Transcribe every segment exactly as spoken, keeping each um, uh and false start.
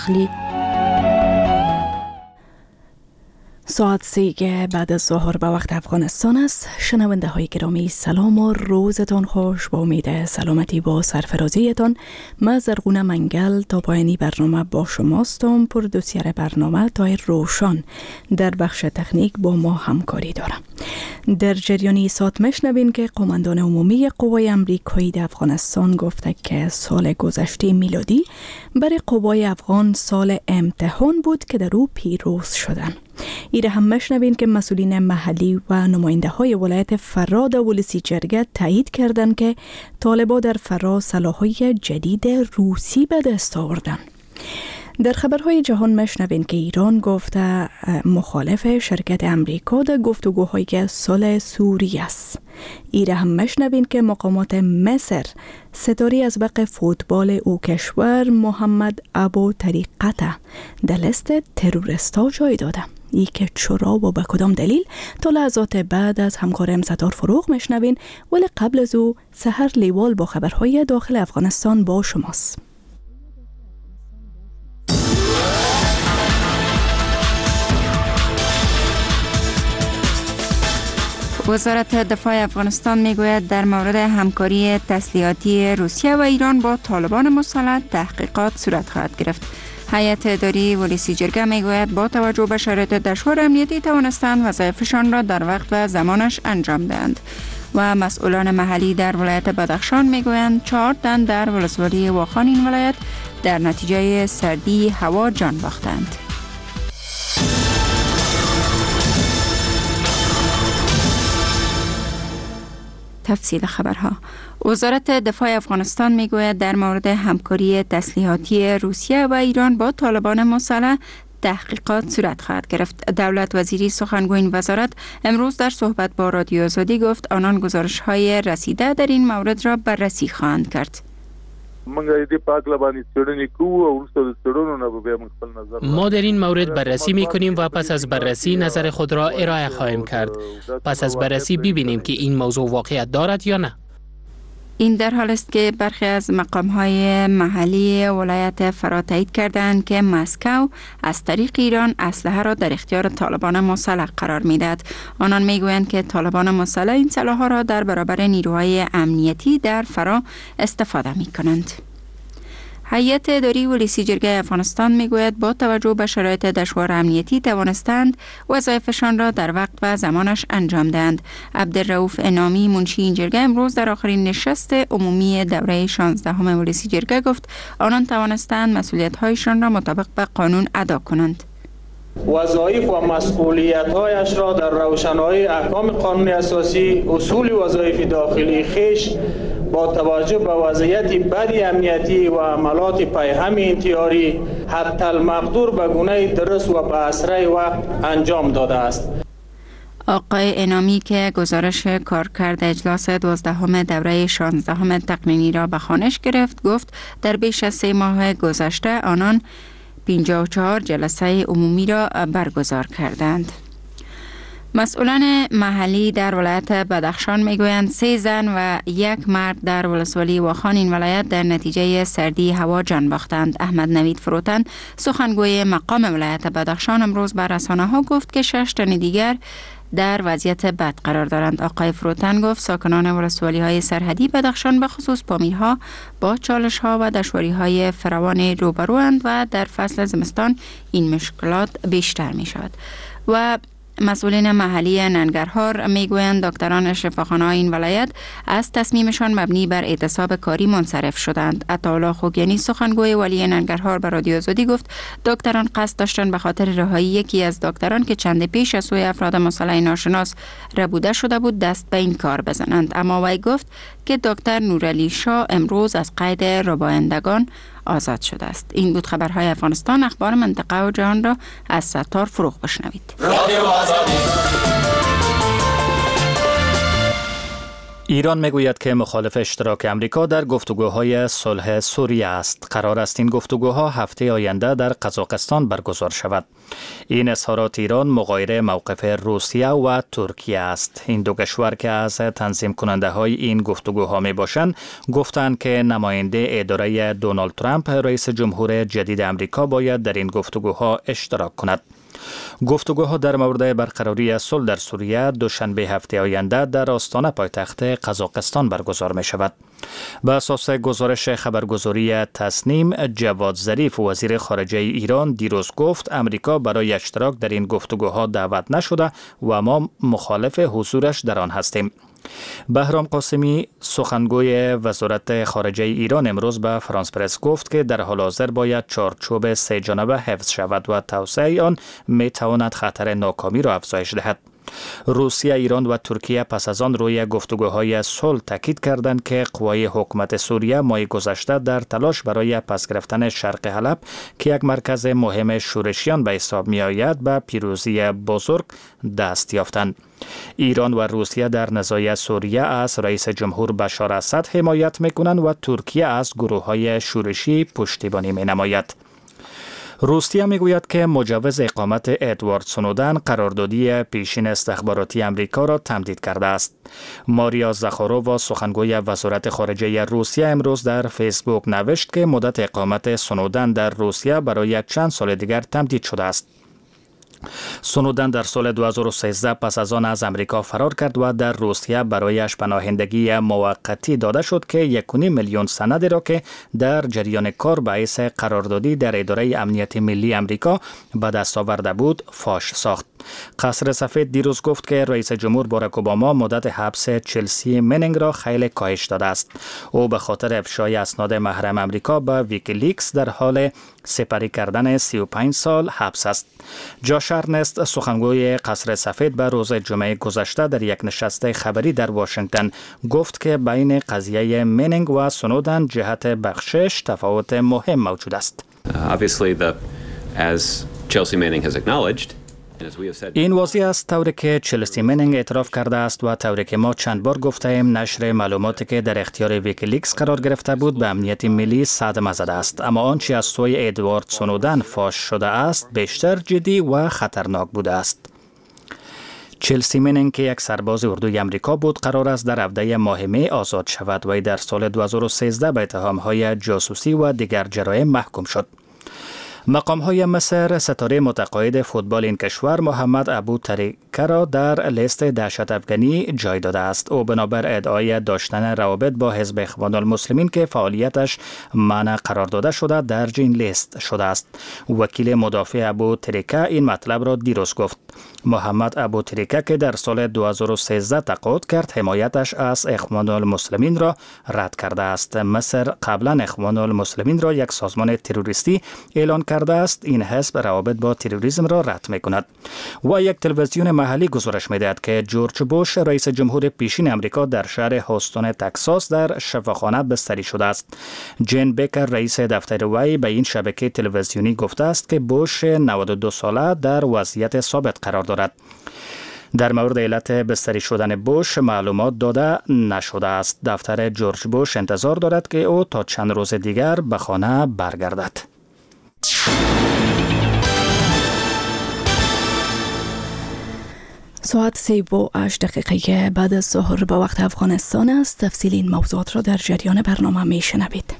خلی ساعت سه بعد از ظهر به وقت افغانستان است. شنونده های گرامی سلام و روزتان خوش. با امید سلامتی با سرفرازیتان من زرغونه منگل تا پایانی برنامه با شماستم. پردوسیر برنامه تایر روشان در بخش تکنیک با ما همکاری دارم. در جریانی ساعت مشنوین که قماندان عمومی قوای امریکایی در افغانستان گفته که سال گذشته میلادی برای قوای افغان سال امتحان بود که در او پیروز شدند. ایره هم مشنوین که مسئولین محلی و نماینده های ولایت فرا در ولسی جرگه تایید کردند که طالبا در فرا سلاح‌های جدید روسی به دست آوردند. در خبرهای جهان مشنوین که ایران گفته مخالف شرکت امریکا در گفتگوهای صلح سوریه است. ایره هم مشنوین که مقامات مصر ستاره از بق فوتبال او کشور محمد ابو طریقته در لیست تروریستا جای داده. ای که چرا و به کدام دلیل تا لحظات بعد از همکارم ستار فروغ مشنوین، ولی قبل از او سحر لیوال با خبرهای داخل افغانستان با شماست. وزارت دفاع افغانستان میگوید در مورد همکاری تسلیحاتی روسیه و ایران با طالبان مسلح تحقیقات صورت خواهد گرفت. هیئت اداری ولسی جرگه میگوید با توجه به شرایط دشوار امنیتی توانستند وظایفشان را در وقت و زمانش انجام دهند. و مسئولان محلی در ولایت بدخشان میگویند چهار تن در ولسوالی واخان این ولایت در نتیجه سردی هوا جان باختند. تفصیل خبرها. وزارت دفاع افغانستان میگوید در مورد همکاری تسلیحاتی روسیه و ایران با طالبان مسلح تحقیقات صورت خواهد گرفت. دولت وزیری سخنگوی این وزارت امروز در صحبت با رادیو آزادی گفت آنان گزارش‌های رسیده در این مورد را بررسی خواهند کرد. ما در این مورد بررسی می کنیم و پس از بررسی نظر خود را ارائه خواهیم کرد. پس از بررسی ببینیم که این موضوع واقعیت دارد یا نه. این در حال است که برخی از مقام‌های محلی ولایت فرا تایید کردند که مسکو از طریق ایران اسلحه را در اختیار طالبان مسلح قرار می‌دهد. آنان می‌گویند که طالبان مسلح این سلاح‌ها را در برابر نیروهای امنیتی در فرا استفاده می‌کنند. هیئت اداری ولسی جرگه افغانستان میگوید با توجه به شرایط دشوار امنیتی توانستند وظایفشان را در وقت و زمانش انجام دهند. عبدالرؤوف انامی منشی این جرگه امروز در آخرین نشست عمومی دوره شانزدهم ولسی جرگه گفت آنان توانستند مسئولیت‌هایشان را مطابق به قانون ادا کنند. وظایف و مسئولیت‌هایش را در روشنایی احکام قانون اساسی، اصول وظایف داخلی خویش با توجه به وضعیت بد امنیتی و عملات پیهم انتحاری حتی المقدور به گونه درست و به اسرع و انجام داده است. آقای انامی که گزارش کارکرد اجلاس دوازدهم دوره شانزدهم تقنینی را به خوانش گرفت گفت در بیش از سه ماه گذشته آنان پنجاه و چهار جلسه عمومی را برگزار کردند. مسئولان محلی در ولایت بدخشان میگویند سه زن و یک مرد در ولسوالی واخان این ولایت در نتیجه سردی هوا جان باختند. احمد نوید فروتن سخنگوی مقام ولایت بدخشان امروز بر رسانه‌ها گفت که شش تن دیگر در وضعیت بد قرار دارند. آقای فروتن گفت ساکنان ولسوالی های سرحدی بدخشان به خصوص پامیرها با چالش ها و دشواری های فراوان روبروند و در فصل زمستان این مشکلات بیشتر می شود. و مسئولین محلی ننگرهار میگویند دکتران شفاخانه این ولایت از تصمیمشان مبنی بر اعتصاب کاری منصرف شدند. عطاالله خوگیانی سخنگوی ولی ننگرهار به رادیو آزادی گفت دکتران قصد داشتند به خاطر رهایی یکی از دکتران که چند پیش از سوی افراد مسلح ناشناس ربوده شده بود دست به این کار بزنند، اما وی گفت که دکتر نورعلی شاه امروز از قید ربایندگان آزاد شده است. این بود خبرهای افغانستان. اخبار منطقه و جهان را از ستار فروغ بشنوید. ایران میگوید که مخالف اشتراک امریکا در گفتگوهای صلح سوریه است. قرار است این گفتگوها هفته آینده در قزاقستان برگزار شود. این اظهارات ایران مغایر موقف روسیه و ترکیه است. این دو کشور که از تنظیم کننده های این گفتگوها می باشند گفتند که نماینده اداره دونالد ترامپ رئیس جمهور جدید امریکا باید در این گفتگوها اشتراک کند. گفتگوها در مورد برقراری صلح در سوریه دوشنبه هفته آینده در آستانه پایتخت قزاقستان برگزار می شود. به اساس گزارش خبرگزاری تصنیم، جواد ظریف وزیر خارجه ایران دیروز گفت امریکا برای اشتراک در این گفتگوها دعوت نشده و ما مخالف حضورش در آن هستیم. بهرام قاسمی سخنگوی وزارت خارجه ایران امروز به فرانس پرس گفت که در حال حاضر باید چارچوب سه جانبه حفظ شود و توسعه آن می تواند خطر ناکامی را افزایش دهد. روسیه، ایران و ترکیه پس از آن روی گفتگوهای صلح تاکید کردند که قوای حکومت سوریه ماه گذشته در تلاش برای پس گرفتن شرق حلب که یک مرکز مهم شورشیان به حساب می آید به پیروزی بزرگ دست یافتند. ایران و روسیه در نزاع سوریه از رئیس جمهور بشار اسد حمایت می کنند و ترکیه از گروه های شورشی پشتیبانی می نماید. روسیه میگوید که مجوز اقامت ادوارد سنودن قراردادی پیشین استخباراتی امریکا را تمدید کرده است. ماریا زاخارووا سخنگوی وزارت خارجه روسیه امروز در فیسبوک نوشت که مدت اقامت سنودن در روسیه برای چند سال دیگر تمدید شده است. سنودن در سال دو هزار و سیزده پس از آن از امریکا فرار کرد و در روسیه برایش پناهندگی موقتی داده شد که یک و نیم میلیون سند را که در جریان کار به حیث قراردادی در اداره امنیت ملی امریکا به دست آورده بود فاش ساخت. قصر سفید دیروز گفت که رئیس جمهور باراک اوباما مدت حبس چلسی منینگ را خیلی کاهش داده است. او به خاطر افشای اسناد محرم امریکا به ویکیلیکس در حال سپری کردن سی و پنج سال حبس است. جاش ارنست سخنگوی قصر سفید به روز جمعه گذشته در یک نشست خبری در واشنگتن گفت که بین قضیه منینگ و سنودن جهت بخشش تفاوت مهم موجود است. Obviously the as Chelsea Manning has acknowledged این واضح است طوری که چلسی منینگ اعتراف کرده است و طوری که ما چند بار گفته ایم نشر معلوماتی که در اختیار ویکیلیکس قرار گرفته بود به امنیت ملی صدمه زده است، اما آنچه از سوی ادوارد سنودن فاش شده است بیشتر جدی و خطرناک بوده است. چلسی منینگ که یک سرباز اردوی امریکا بود قرار است در هفته ماه می آزاد شود و در سال دو هزار و سیزده به اتهام‌های جاسوسی و دیگر جرایم محکوم شد. مقام‌های مصر ستاره متقاعد فوتبال این کشور محمد ابو تریکه را در لیست دهشت افغانی جای داده است. او بنابر ادعای داشتن روابط با حزب اخوان المسلمین که فعالیتش منع قرار داده شده در این لیست شده است. وکیل مدافع ابو تریکه این مطلب را دیروز گفت. محمد ابو تریکه که در سال دو هزار و سیزده تقاعد کرد حمایتش از اخوان المسلمین را رد کرده است. مصر قبلا اخوان المسلمین را یک سازمان تروریستی اعلان کرده است. این حزب روابط با تروریسم را رد می کند. و یک تلویزیون محلی گزارش می دهد که جورج بوش رئیس جمهور پیشین امریکا در شهر هاستون تکساس در شفاخانه بستری شده است. جین بیکر رئیس دفتر وی به این شبکه تلویزیونی گفته است که بوش نود و دو ساله در وضعیت ثابت قرار دارد. در مورد علت بستری شدن بوش معلومات داده نشده است. دفتر جورج بوش انتظار دارد که او تا چند روز دیگر به خانه برگردد. ساعت سه و هشت دقیقه بعد از ظهر به وقت افغانستان است. تفصیل این موضوعات را در جریان برنامه می شنوید.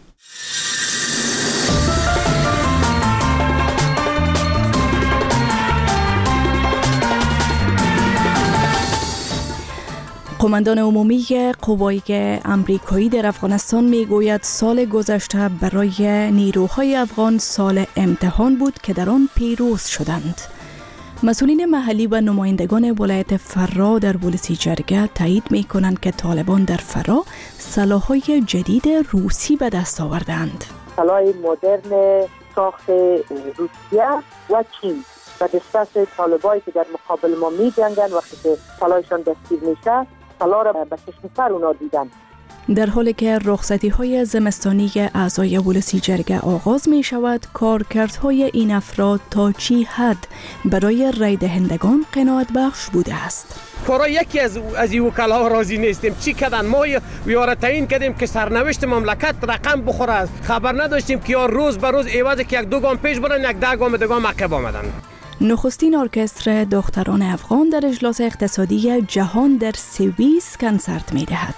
قماندان عمومی قوای امریکایی در افغانستان می گوید سال گذشته برای نیروهای افغان سال امتحان بود که در آن پیروز شدند. مسئولین محلی و نمایندگان ولایت فرا در ولسی جرگه تایید می کنند که طالبان در فرا سلاح‌های جدید روسی به دست آوردند. سلاح مدرن ساخت روسیه و چین و دسترس طالبایی که در مقابل ما می جنگن وقتی که سلاحشان دستگیر میشه سلاح را به چشم سر اونا دیدن. در حالی که رخصتی های زمستانی اعضای ولسی جرگه آغاز می شود، کارکردهای این افراد تا چی حد برای رای دهندگان قناعت بخش بوده است؟ کارا یکی از از این وکلا راضی نیستیم. چی کردن؟ ما یاره تعیین کردیم که سرنوشت مملکت رقم بخوره. خبر نداشتیم که یا روز به روز عوض که یک دو گام پیش برن، یک ده گام دیگه عقب آمدن. نخستین ارکستر دختران افغان در اجلاس اقتصادی جهان در سوئیس کنسرت می دهد.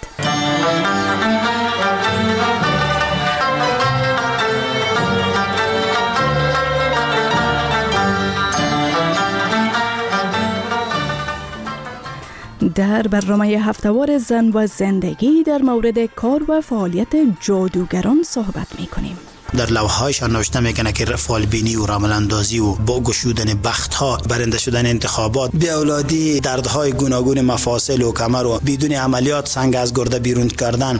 در برنامه هفته‌وار زن و زندگی در مورد کار و فعالیت جادوگران صحبت می کنیم. در لوحهایشان نوشته میکنه که رفال بینی و رامل اندازی و با گشودن بخت ها، برنده شدن انتخابات، بی اولادی، دردهای گوناگون مفاصل و کمر و بدون عملیات سنگ از گرده بیرون کردن.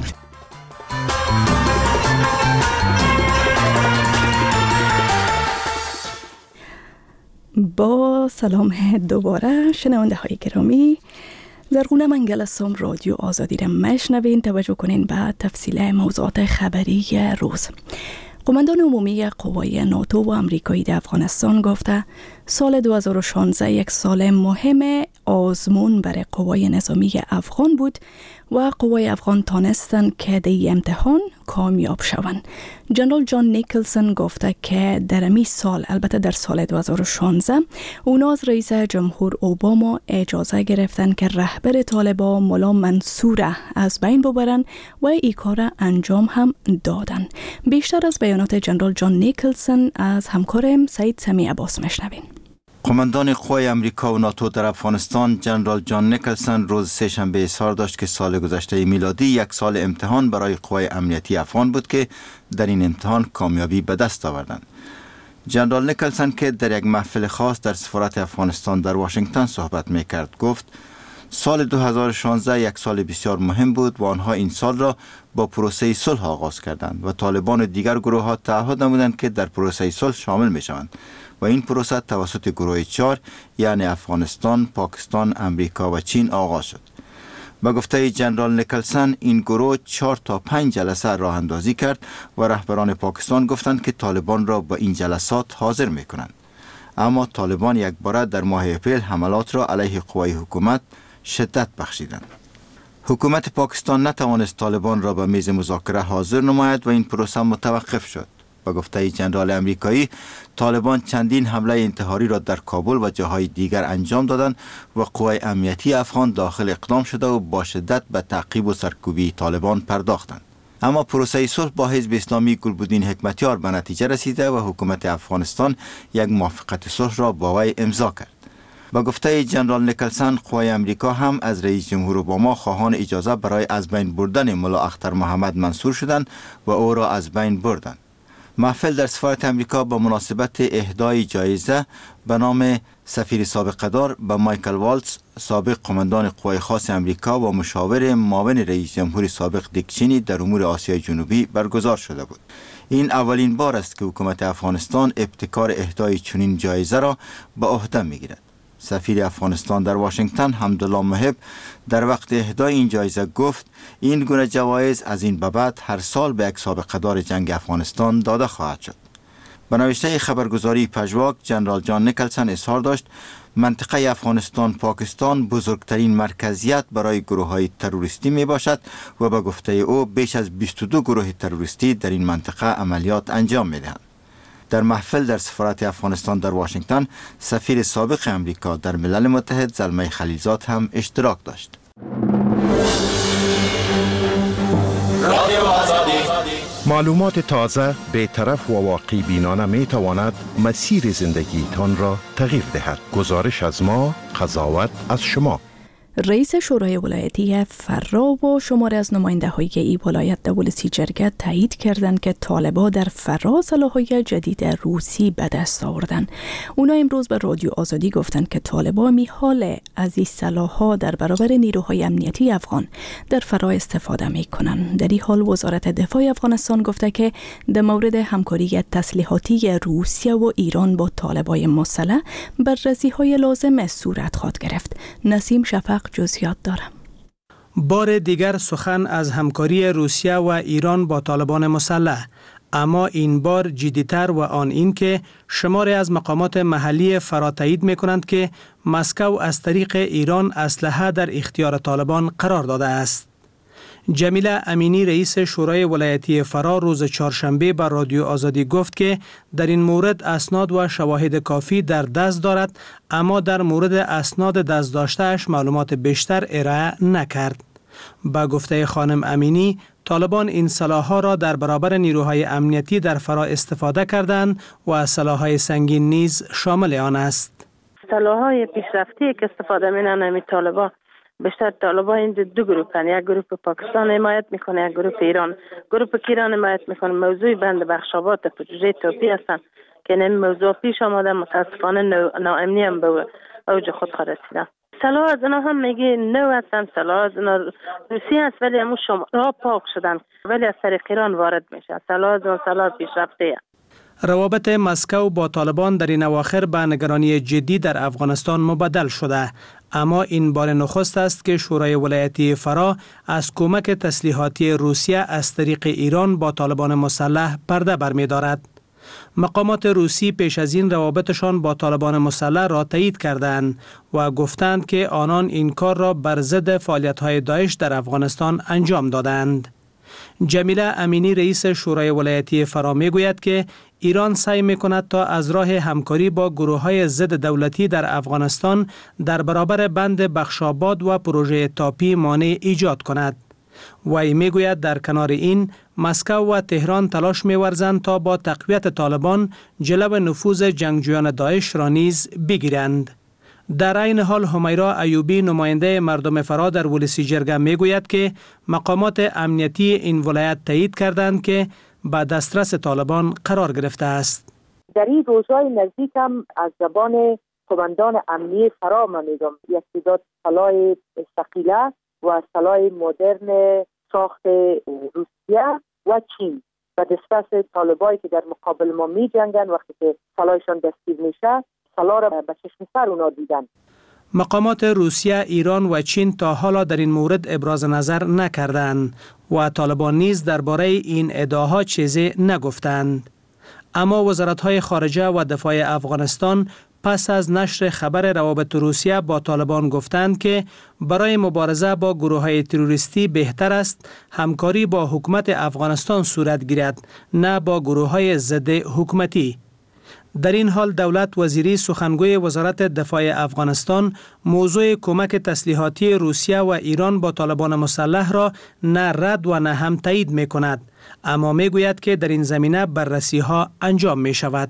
با سلام دوباره شنونده های گرامی، زرغونه منگل هستم. رادیو آزادی را مشنوین. توجه کنین به تفصیل موضوعات خبری روز. قماندان عمومی قوای ناتو و امریکایی در افغانستان گفته سال دو هزار و شانزده یک سال مهم آزمون برای قوای نظامی افغان بود و قوای افغان تانستند که در امتحان کامیاب شوند. جنرال جان نیکلسون گفته که در امی سال، البته در سال دو هزار و شانزده، اونا از رئیس جمهور اوباما اجازه گرفتن که رهبر طالبان ملا منصور از بین ببرن و این کار انجام هم دادن. بیشتر از بیانات جنرال جان نیکلسون از همکارم سعید سمی عباس مشنوین. قماندان قوای امریکا و ناتو در افغانستان جنرال جان نیکلسون روز سه‌شنبه اظهار داشت که سال گذشته میلادی یک سال امتحان برای قوای امنیتی افغان بود که در این امتحان کامیابی به دست آوردند. جنرال نیکلسون که در یک محفل خاص در سفارت افغانستان در واشنگتن صحبت میکرد گفت سال دو هزار و شانزده یک سال بسیار مهم بود و آنها این سال را با پروسه صلح آغاز کردند و طالبان و دیگر گروه ها تعهد نمودند که در پروسه صلح شامل می شوند و این پروسه توسط گروه چهار یعنی افغانستان، پاکستان، امریکا و چین آغاز شد. با گفته جنرال نیکلسون این گروه چهار تا پنج جلسه راه اندازی کرد و رهبران پاکستان گفتند که طالبان را با این جلسات حاضر می کنند. اما طالبان یک بار در ماه اپریل حملات را علیه قوای حکومت شدت بخشیدند. حکومت پاکستان نتوانست طالبان را به میز مذاکره حاضر نماید و این پروسه متوقف شد. با گفته جنرال امریکایی طالبان چندین حمله انتحاری را در کابل و جاهای دیگر انجام دادند و قوای امنیتی افغان داخل اقدام شده و با شدت به تعقیب و سرکوبی طالبان پرداختند. اما پروسه صلح با حزب اسلامی گلبدین حکمتیار به نتیجه رسیده و حکومت افغانستان یک موافقت صلح را با وی امضا کرد. با گفته جنرال نیکلسون قوای امریکا هم از رئیس جمهور اوباما خواهان اجازه برای از بین بردن ملا اختر محمد منصور شدند و او را از بین بردند. محفل در سفارت امریکا با مناسبت اهدای جایزه به نام سفیر سابق دار به مایکل والتز، سابق قماندان قوای خاص امریکا و مشاور معاون رئیس جمهور سابق دیک چینی در امور آسیای جنوبی برگزار شده بود. این اولین بار است که حکومت افغانستان ابتکار اهدای چنین جایزه را به عهده میگیرد. سفیر افغانستان در واشنگتن حمدالله محب در وقت اهدای این جایزه گفت این گونه جوایز از این به بعد هر سال به یک سابقه دار جنگ افغانستان داده خواهد شد. به نوشته خبرگزاری پژواک جنرال جان نیکلسون اظهار داشت منطقه افغانستان پاکستان بزرگترین مرکزیت برای گروه های تروریستی می باشد و به گفته او بیش از بیست و دو گروه تروریستی در این منطقه عملیات انجام می دهند. در محفل در سفارت افغانستان در واشنگتن سفیر سابق امریکا در ملل متحد زلمه خلیلزاد هم اشتراک داشت. معلومات تازه، بی‌طرف و واقعی بینانه می تواند مسیر زندگی تان را تغییر دهد. گزارش از ما، قضاوت از شما. رئیس شورای ولایتی فرا و شماره از نماینده های این ولایت در ولسی جرگه تایید کردند که طالبان در فرا سلاح‌های جدید روسی به دست آوردند. اونا امروز به رادیو آزادی گفتند که طالبان می حال از این سلاح‌ها در برابر نیروهای امنیتی افغان در فرا استفاده می کنند. در این حال وزارت دفاع افغانستان گفته که در مورد همکاری تسلیحاتی روسیه و ایران با طالبان مسلح بررسی‌های لازم صورت خواهد گرفت. نسیم شفق جزئیات دارم. بار دیگر سخن از همکاری روسیه و ایران با طالبان مسلح، اما این بار جدی‌تر و آن این که شماری از مقامات محلی فرا تایید می‌کنند که مسکو از طریق ایران اسلحه در اختیار طالبان قرار داده است. جمیله امینی رئیس شورای ولایتی فرا روز چهارشنبه بر رادیو آزادی گفت که در این مورد اسناد و شواهد کافی در دست دارد، اما در مورد اسناد دست داشته‌اش معلومات بیشتر ارائه نکرد. با گفته خانم امینی، طالبان این سلاح‌ها را در برابر نیروهای امنیتی در فرا استفاده کردند و سلاح‌های سنگین نیز شامل آن است. سلاح‌های پیشرفتی که استفاده می‌کنند می طالبان، بیشتر طالبان این دو گروهن، یک گروه پاکستان حمایت میکنه، یک گروه ایران. گروه که ایران حمایت میکنه موضوع بند بخشابات پروژه توپی هستند که این موضوع پیش آمده، متاسفانه ناامنی هم به اوج خود رسیده. سلاح از اینا هم میگه نو هستن، سلاح از اینا روسی هست ولی همون شما پاک شدن ولی از طریق ایران وارد میشه. سلاح از اون سلاح پیشرفته. روابط مسکو با طالبان در این اواخر به نگرانی جدی در افغانستان مبدل شده، اما این بار نخست است که شورای ولایتی فرا از کمک تسلیحاتی روسیه از طریق ایران با طالبان مسلح پرده برمی‌دارد. مقامات روسی پیش از این روابطشان با طالبان مسلح را تایید کردند و گفتند که آنان این کار را بر ضد فعالیت‌های داعش در افغانستان انجام دادند. جمیله امینی رئیس شورای ولایتی فرا میگوید که ایران سعی میکند تا از راه همکاری با گروه‌های ضد دولتی در افغانستان در برابر بند بخشاباد و پروژه تاپی مانع ایجاد کند. وی میگوید در کنار این مسکو و تهران تلاش می‌ورزند تا با تقویت طالبان جلو نفوذ جنگجویان داعش را نیز بگیرند. در این حال همیرا ایوبی نماینده مردم فرا در ولسی جرگه میگوید که مقامات امنیتی این ولایت تایید کردند که به دسترس طالبان قرار گرفته است. در این روزهای نزدیک هم از زبان قماندان امنیتی فرا من میگم یک تعداد سلاح ثقیله و سلاح مدرن ساخت روسیه و چین و دسترس طالبایی که در مقابل ما می جنگن وقتی که سلاحشان دستگیر میشه سلاح را به چشم سر اونا دیدن. مقامات روسیه، ایران و چین تا حالا در این مورد ابراز نظر نکردند و طالبان نیز درباره این ادعاها چیزی نگفتند. اما وزارت‌های خارجه و دفاع افغانستان پس از نشر خبر روابط روسیه با طالبان گفتند که برای مبارزه با گروه‌های تروریستی بهتر است همکاری با حکومت افغانستان صورت گیرد، نه با گروه‌های ضد حکومتی. در این حال دولت وزیری سخنگوی وزارت دفاع افغانستان موضوع کمک تسلیحاتی روسیه و ایران با طالبان مسلح را نه رد و نه هم تایید می کند، اما می گوید که در این زمینه بررسی ها انجام می شود.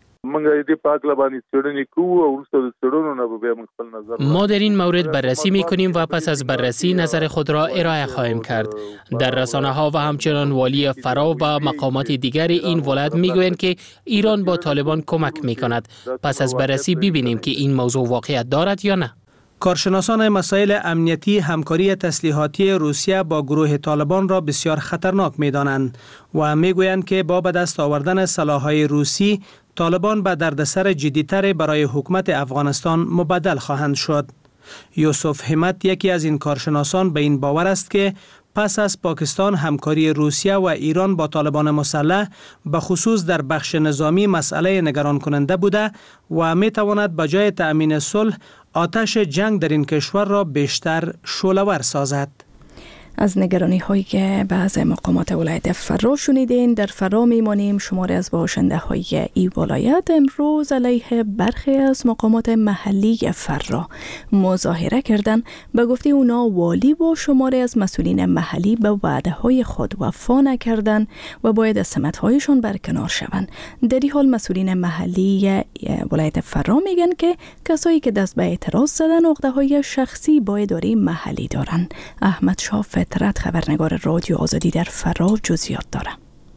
ما در این مورد بررسی می کنیم و پس از بررسی نظر خود را ارائه خواهیم کرد. در رسانه ها و همچنان والی فرا و مقامات دیگر این ولایت می گویند که ایران با طالبان کمک می کند. پس از بررسی ببینیم که این موضوع واقعیت دارد یا نه. کارشناسان مسائل امنیتی همکاری تسلیحاتی روسیه با گروه طالبان را بسیار خطرناک می دانند و می گویند که با به دست آوردن سلاح‌های روسی طالبان به دردسر جدی‌تر برای حکومت افغانستان مبدل خواهند شد. یوسف همت یکی از این کارشناسان به این باور است که پس از پاکستان همکاری روسیه و ایران با طالبان مسلح به خصوص در بخش نظامی مسئله نگران کننده بوده و می تواند به جای تأمین صلح آتش جنگ در این کشور را بیشتر شعله‌ور سازد. از نگرانی هایی که بعض مقامات ولایت فرا شنیدین. در فرا میمانیم. شماری از باشنده های ای ولایت امروز علیه برخی از مقامات محلی فرا مظاهره کردند. به گفته اونا والی با شماری از مسئولین محلی به وعده های خود وفا نکردند و باید از سمت هایشان برکنار شوند. در این حال مسئولین محلی ولایت فرا میگن که کسایی که دست به اعتراض زدن عقده های شخصی بایداری محلی دارند. احمد شاه فترت خبرنگار رادیو آزادی در فرا جزئیات داره.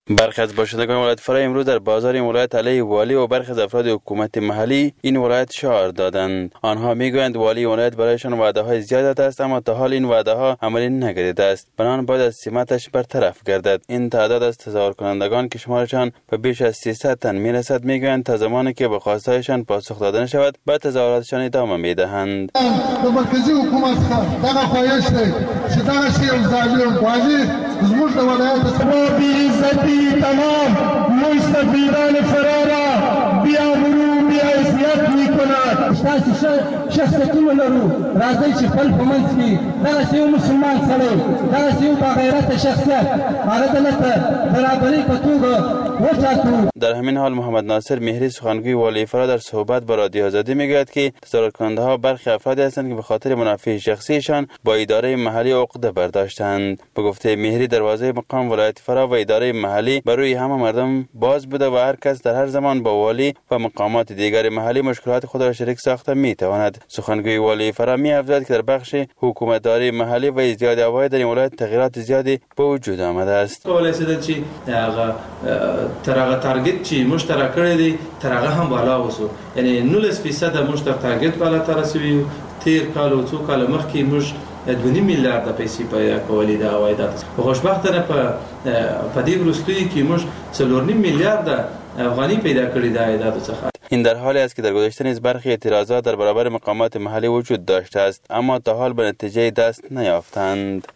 برخی از باشندگان ولایت فرا امروز در بازار این ولایت علیه والی و برخی از افراد حکومت محلی این ولایت شعار دادند. آنها میگویند والی ولایت برایشان وعده های زیاد داده است، اما تا حال این وعده ها عملی نگردیده است. بنابراین باید از سمتش برطرف گردد. این تعداد از تظاهر کنندگان که شمارشان به بیش از سیصد تن میرسد میگویند تا زمانی که به خواستهایشان پاسخ داده نشود به تظاهراتشان ادامه میدهند. مرکزی حکومت دغه خواهش دی چې دغه شی او ظالم والی زموږ د ولایت سبا بی عزتی تمام مستفیدان فرارا بیا مرو بیا حیثیت میکند. تاسو شخصیتونه لرو، راځئ چې خپل په منځ کې دغسې یو مسلمان سړی دغسې یو باغیرته شخصیت هغه دلته برابرۍ په توګه وټاکو. در همین حال محمد ناصر مهری سخنگوی والی فرا در صحبت با رادیو آزادی میگوید که تظاهر کننده ها برخی افرادی هستند که به خاطر منافع شخصیشان با اداره محلی عقده برداشتند. به گفته مهری دروازه مقام ولایت فرا و اداره محلی برای همه مردم باز بوده و هر کس در هر زمان با والی و مقامات دیگر محلی مشکلات خود را شریک ساخته میتواند. سخنگوی والی فرا می افزود که در بخش حکومتداری محلی و ازدیاد عواید در این ولایت تغییرات زیادی به وجود آمده است. کولای شي چې هغه تر هغه تارګت چې مشترک کړی دی تر هغه هم بالا وسو، یعنی نولس فیصد مشترک تارګت بالا تر رسوي. تیر کال او څو کال مخکې موږ دوه نیم میلیارډ پیسې په کولی د عوایدات په خوشبختانه په په دې وروستیو کې موږ څلور نیم میلیارډ افغاني پیدا کړی د عوایداتو څخه. این در حالی است که در گذشته نیز برخی اعتراضات در برابر مقامات محلی وجود داشته است، اما تا حال به نتیجه دست نیافتند.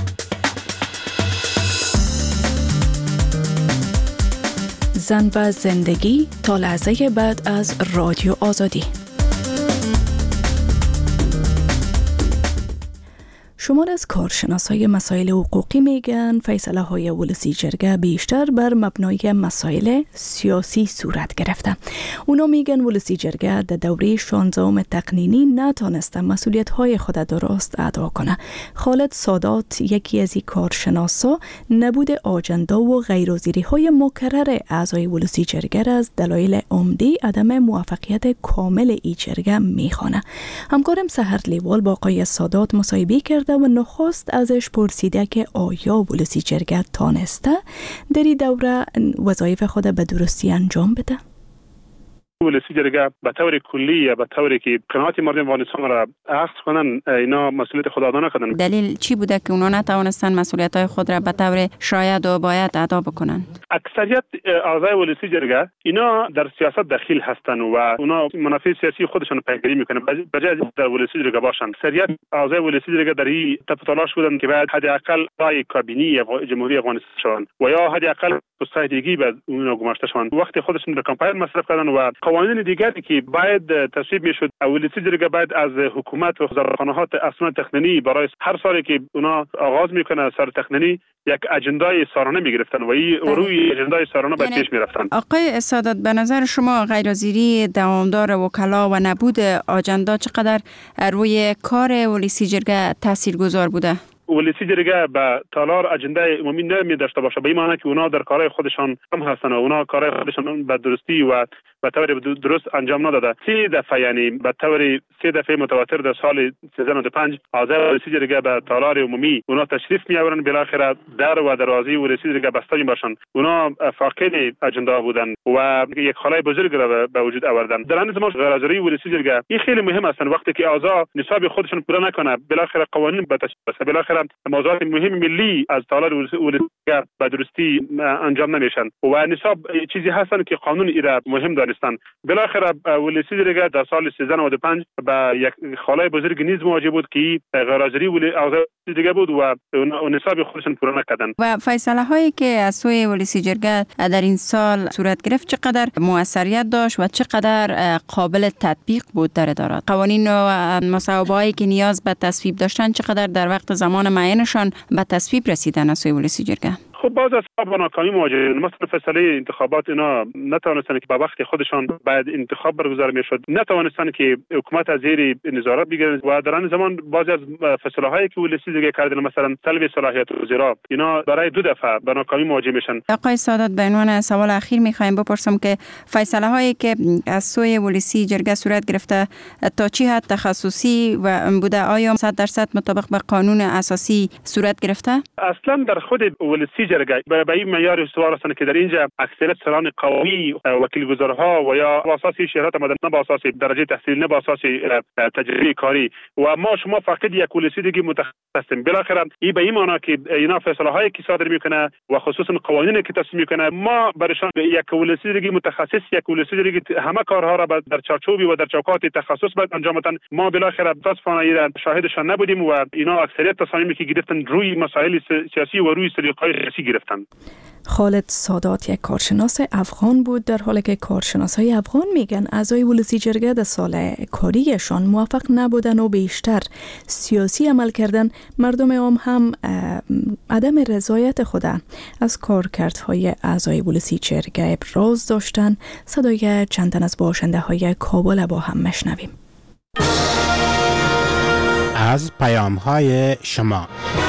زن و زندگی تا لحظه بعد از رادیو آزادی. شمار از کارشناسای مسائل حقوقی میگن فیصله های ولسی جرگه بیشتر بر مبنای مسائل سیاسی صورت گرفته. اونا میگن ولسی جرگه در دوره شانزدهم تقنینی نتانسته مسئولیت های خود درست ادا کنه. خالد سادات یکی از این کارشناسا نبود آجندا و غیرحاضری های مکرر اعضای ولسی جرگه از دلایل عمده عدم موفقیت کامل ای جرگه میخوانه. همکارم سحر لیوال با آقای سادات مصاحبه کرده و نخست ازش پرسیده که آیا ولسی جرگه تانسته در این دوره وظایف خود به درستی انجام بده؟ ولسی جرگه به طور کلی به طوری که قناعت مردم افغانستان را اخذ کنن اینا مسئولیت خود ادا نکردن. دلیل چی بوده که اونا نتوانستن مسئولیت‌های خود را به طور شاید و باید ادا بکنن؟ اکثریت اعضای ولسی جرگه اینا در سیاست دخیل هستن و اونا منافع سیاسی خودشون پیگیری میکنن بجای از در ولسی جرگه باشن. اکثریت اعضای ولسی جرگه در این تلاش بودن که باید حداقل رای کابینی جمهوری افغانستان شوند و یا حداقل پست‌های دیگه به اونا گماشته شوند. وقتی خودشون به کمپاین مصرف کردن و قوانین دیگری که باید تصویب میشد، ولسی جرگه باید از حکومت و وزارتخانه‌ها اسناد تقنینی برای هر سالی که اونا آغاز میکنه سر تقنینی یک اجندای سالانه میگرفتن و این روی اجندای سالانه باید پیش میرفتن. آقای سادات، به نظر شما غیرحاضری دوامدار وکلا و نبود آجندا چقدر روی کار ولسی جرگه تاثیرگذار بوده؟ ولسی جرگه به تالار اجنده عمومی نمی داشته باشه، به این معنی که اونا در کارهای خودشان کم هستن و اونا کارهای خودشان به درستی و به طور درست انجام نداده. سه دفعه یعنی به طور سه دفعه متواتر در سال سیزده و پنج اعضای ولسی جرگه به تالار عمومی اونا تشریف میآورن، بالاخره در و دروازه ولسی جرگه بسته میباشن. اونا فاقد اجنده بودن و یک خلای بزرگ را به وجود آوردن. در این زمان غیرحاضری ولسی جرگه این خیلی مهم است. وقتی که اعضا نصاب خودشون پورا نکنه، بالاخره قوانین به تشریف بالاخره موضوعات مهم ملی از تالار ولسی به درستی انجام نمیشن و نصاب چیزی هستن که قانون ایرا مهم دانستن. بالاخره ولسی جرگه در سال سیزده و پنج به یک خلای بزرگ نیز مواجه بود که غیرحاضری ولسی جرگه بود و نصاب خودشون پورا نکردن. و فیصله هایی که از سوی ولسی جرگه در این سال صورت گرفت چقدر موثریت داشت و چقدر قابل تطبیق بود در ادارات؟ قوانین و مصوبه هایی که نیاز به تصویب داشتن چقدر در وقت زمان معینشان به تصویب رسیدن از سوی ولسی جرگه؟ خب باز از با ناکامی مواجه، مثلا فیصله انتخابات اینا نتوانستن که با وقت خودشان باید انتخاب برگزار میشد، نتوانستن که حکومت از زیر نظارت بگیرن و در آن زمان بعضی از فیصله هایی که ولسی جرگه کردن مثلا سلب صلاحیت وزرا اینا برای دو دفعه با ناکامی مواجه میشن. آقای سادات، به عنوان سوال اخیر میخوایم بپرسم که فیصله هایی که از سوی ولسی جرگه صورت گرفته تا چه حد تخصصی و بوده؟ آیا صد درصد مطابق به قانون اساسی صورت گرفته؟ اصلا در خود ولسی جرگه به این معیار استوار هستند که در اینجا اکثریت سران قومی وکیلگزارها و یا اساس شهرات مدنی نه با اساس درجه تحصیل نه با اساس تجربه کاری و ما شما فقط یک ولسی دیگه متخصصیم. بالاخره این به این معنی که اینا فیصله هایی که صادر میکنه و خصوصا قوانینی که تصویب میکنه ما برشان یک ولسی دیگه متخصص یک ولسی دیگه همه کارها را در چارچوبی و در چوکات تخصص باید انجام بدن. ما بالاخره متاسفانه شاهدشان نبودیم و اینا اکثریت تصامیمی که گرفتن روی مسائل سیاسی و روی سلیقه‌های سیاسی گرفتن. خالد سادات یک کارشناس افغان بود، در حالی که کارشناسای افغان میگن اعضای ولسی جرگه در سال کاریشان موفق نبودن و بیشتر سیاسی عمل کردن. مردم عام هم عدم رضایت خود از کارکردهای اعضای ولسی جرگه ابراز داشتن. صدای چند تن از باشنده های کابل با هم مشنویم. از پیام های شما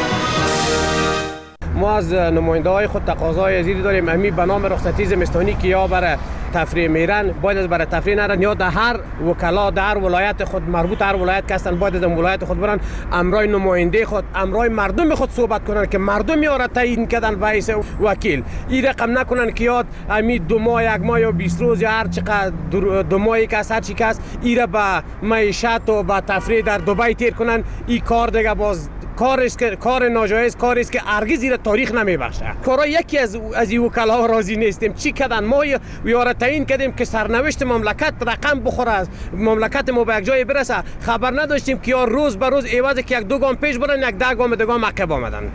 ما از نماینده های خود تقاضای زیادی داریم. امی به نام رخصتی زمستانی که یا برای تفریح میرن باید از برای تفریح نرن، یا در هر وکلا در هر ولایت خود مربوط هر ولایت که هستن باید از ولایت خود برن امرای نماینده خود امرای مردم خود صحبت کنن که مردم یارا تعیین کردن به حیث وکیل. این رقم نکنن که یاد امی دو ماه یک ماه یا بیست روز یا هر چقدر دو ماهی که هر چی که است ایره به معیشت و به تفریح در دبی تیر کنن. این کار دیگه باز کار است که کار ناجایز، کاری است که هرگز این تاریخ نمیبخشه. کارا یکی از از این وکلا راضی نیستیم. چی کردن؟ ما یارا تعیین کردیم که سرنوشت مملکت رقم بخوره، از مملکت ما به یک جای برسه. خبر نداشتیم که یار روز به روز عوض که یک دو گام پیش برن یک ده گام دیگه عقب آمدن.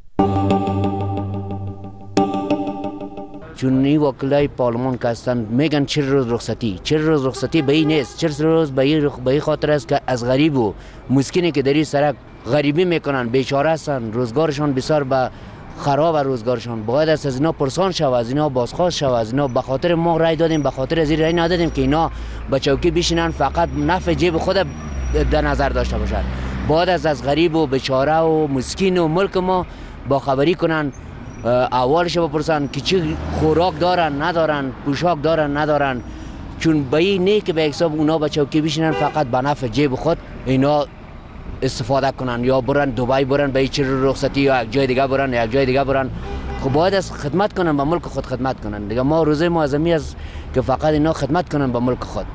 چون این وکلای پارلمان که هستن میگن چه روز رخصتی، چه روز رخصتی به این نیست، چه روز به این خاطر است که از غریب و مسکینی که در این سرک غریبی میکنن، بیچاره هستن، روزگارشان بسیار به خراب روزگارشان. باید از اینا پرسان شود، از اینا بازخواست شود، از اینا به خاطر ما رای دادیم، به خاطر از این رای ندادیم که اینا به چوکی بشینن فقط نفع جیب خود در نظر داشته باشند. باید از از غریب و بیچاره و مسکین و ملک ما با خبری کنن، اولش بپرسن که چه خوراک دارن ندارن، پوشاک دارن ندارن. چون به این نه که به حساب اونا به چوکی بشینن فقط به نفع جیب خود اینا استفاده کنن، یا برن دبی برن به چه رخصتی، یا یک جای دیگه برن یک جای دیگه برن. خب باید از خدمت کنن به ملک خود، خدمت کنن دیگه. ما روزه ما ازمی از که فقط اینا خدمت کنن به ملک خود.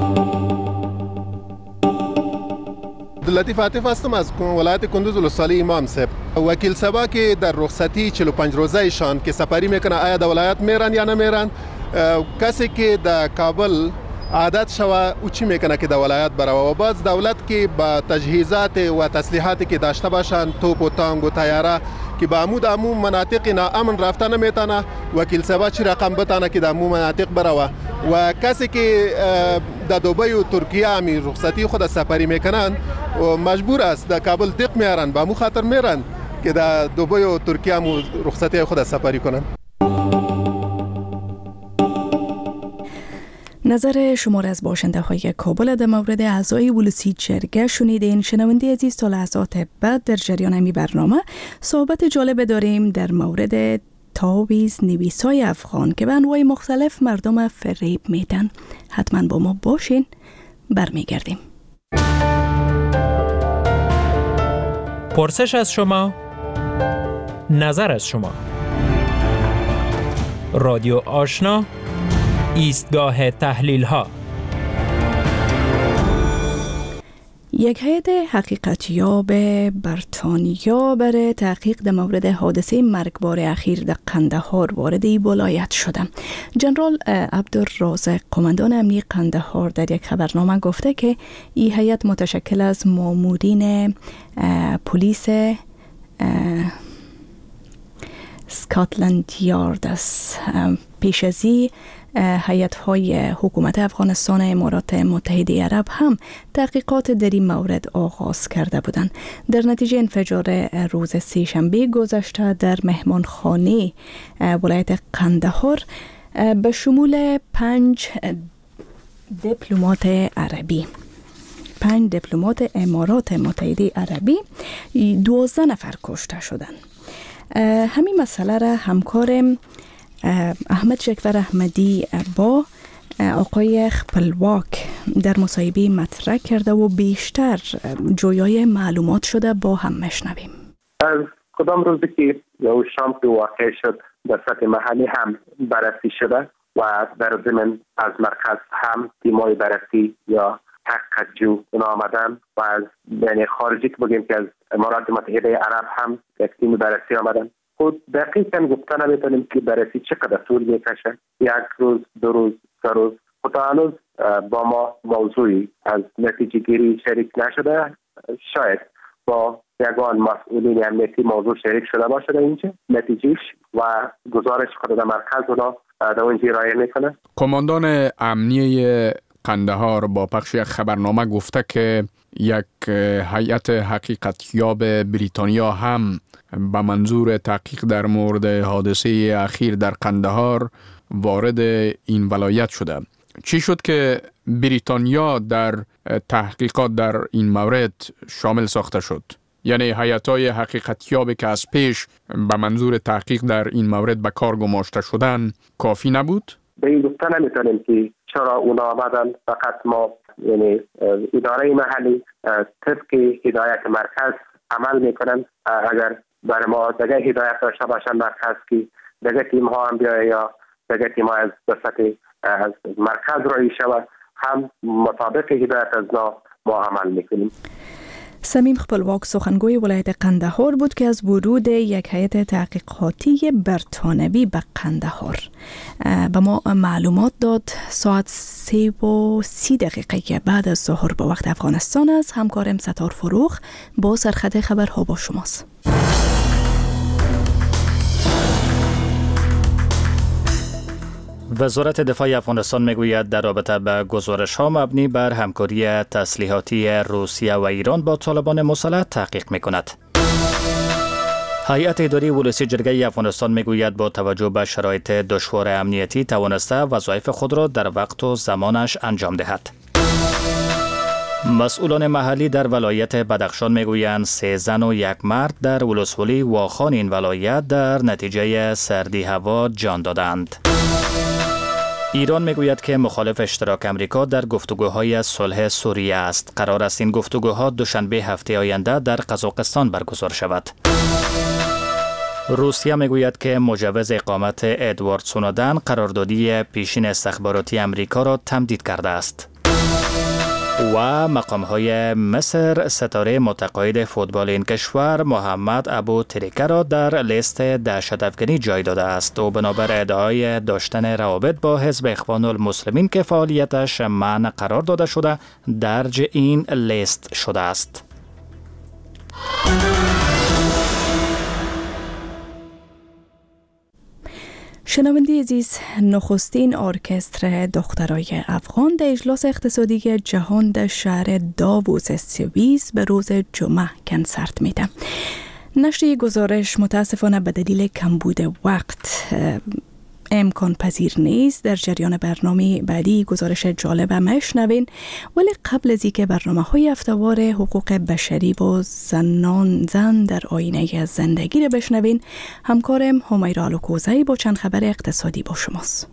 عبداللطیف عاطف هستم از ولایت کندوز ولسوالی امام صاحب. وکیل صاحب که در رخصتی چهل و پنج روزه ایشان که سفری میکنه آیا در ولایت میرن یا نمیرن؟ کسی که در کابل عادت شوه او چی میکنه که در ولایت بره و باز دولت که با تجهیزات و تسلیحاتی که داشته باشن، توپ و تانک و طیاره که با عمود عموم مناطق ناامن رفته نمیتونه، وکیل صاحب چی رقم بتانه که در عموم مناطق بره و کسی که در دبی و ترکیه همی رخصتی خود سفری میکنن و مجبور است در کابل تق میارن، با مو خاطر میرن که در دبی و ترکیه هم رخصتی خود سفری کنن. نظر شمار از باشنده های کابل در مورد اعضای ولسی جرگه شنیدین. شنونده عزیز تا لحظات بعد در جریان این برنامه صحبت جالب داریم در مورد تعاویض نویسای افغان که به انواع مختلف مردم فریب میدن. حتما با ما باشین، برمیگردیم. پرسش از شما، نظر از شما. رادیو آشنا، ایستگاه تحلیل ها. یک هیئت حقیقتیاب بریتانیا برای تحقیق در مورد حادثه مرگبار اخیر در قندهار وارد این ولایت شده. جنرال عبدالرازق قماندان امنیتی قندهار در یک خبرنامه گفته که این هیئت متشکل از مامورین پلیس اسکاتلند یارد است. پیش از این هیئت‌های حکومت افغانستان امارات متحده عرب هم تحقیقات در این مورد آغاز کرده بودند. در نتیجه انفجار روز سه‌شنبه گذشته در مهمانخانه ولایت قندهار به شمول پنج دیپلمات عربی پنج دیپلمات امارات متحده عربی دوازده نفر کشته شدند. همین مسئله را همکار احمد شکور احمدی با آقای خپلواک در مصاحبه مطرح کرده و بیشتر جویای معلومات شده. با هم مشنویم. از کدام روزی که یا شام که واقع شد در سطح محلی هم بررسی شده و در ضمن از مرکز هم تیمای بررسی یا تحقیق‌جو اونا آمدن و از یعنی خارجی که بگیم که از امارات متحده عرب هم یک تیم بررسی آمدن. خود دقیقاً گفته نمیتونیم که بررسی چقدر طول میکشه، یک روز، دو روز، سه روز. خود هنوز با ما موضوعی از نتیجه گیری شریک نشده. شاید با یگان مسئولین امنیتی موضوع شریک شده باشه اینجا نتیجهش و گزارش خود در مرکز اونا در اونجا ارائه میکنه. کماندان امنیه قندهار با پخش یک خبرنامه گفته که یک هیئت حقیقتیاب بریتانیا هم به منظور تحقیق در مورد حادثه اخیر در قندهار وارد این ولایت شده. چی شد که بریتانیا در تحقیقات در این مورد شامل ساخته شد؟ یعنی هیئت‌های حقیقتیابی که از پیش به منظور تحقیق در این مورد به کار گماشته شدن کافی نبود؟ به این گفته نمیتونیم که چرا اونا آمدن. فقط ما یعنی اداره محلی طبق هدایت مرکز عمل میکنن. اگر برای ما دیگه هدایت داشته باشن مرکز که دیگه تیم ها هم بیایه یا دیگه تیم ها از بسط از مرکز رایی شود هم مطابق هدایت از ما عمل میکنیم. سمیم خپلواک سخنگوی ولایت قندهار بود که از ورود یک هیئت تحقیقاتی برتانوی به قندهار به ما معلومات داد. ساعت سه و سی دقیقه که بعد از ظهر به وقت افغانستان است. همکارم ستار فروخ با سرخط خبرها با شماست. وزارت دفاع افغانستان میگوید در رابطه به گزارش ها مبنی بر همکاری تسلیحاتی روسیه و ایران با طالبان مسلح تحقیق میکند. هیئت اداری ولسی جرگه افغانستان میگوید با توجه به شرایط دشوار امنیتی توانسته وظایف خود را در وقت و زمانش انجام دهد. مسئولان محلی در ولایت بدخشان میگویند سه زن و یک مرد در ولسوالی واخان این ولایت در نتیجه سردی هوا جان دادند. ایران میگوید که مخالف اشتراک امریکا در گفتگوهای صلح سوریه است. قرار است این گفتگوها دوشنبه هفته آینده در قزاقستان برگزار شود. روسیه میگوید که مجوز اقامت ادوارد سنودن قراردادی پیشین استخباراتی امریکا را تمدید کرده است. و مقام‌های مصر ستاره متقاعد فوتبال این کشور محمد ابو تریکه را در لیست دهشت‌افکنی جای داده است و بنابر ادعای داشتن روابط با حزب اخوان المسلمین که فعالیتش منع قرار داده شده درج این لیست شده است. شنونده عزیز، نخستین ارکستر دخترای افغان در اجلاس اقتصادی جهان در شهر داووس سوئیس به روز جمعه کنسرت میده. نشر گزارش متاسفانه به دلیل کمبود وقت امکان پذیر نیست. در جریان برنامه بعدی گزارش جالب میشنوین، ولی قبل از اینکه برنامه های هفته‌وار حقوق بشری و زنان زن در آینه زندگی را بشنوین، همکارم همیرا الوکوزی با چند خبر اقتصادی با شماست.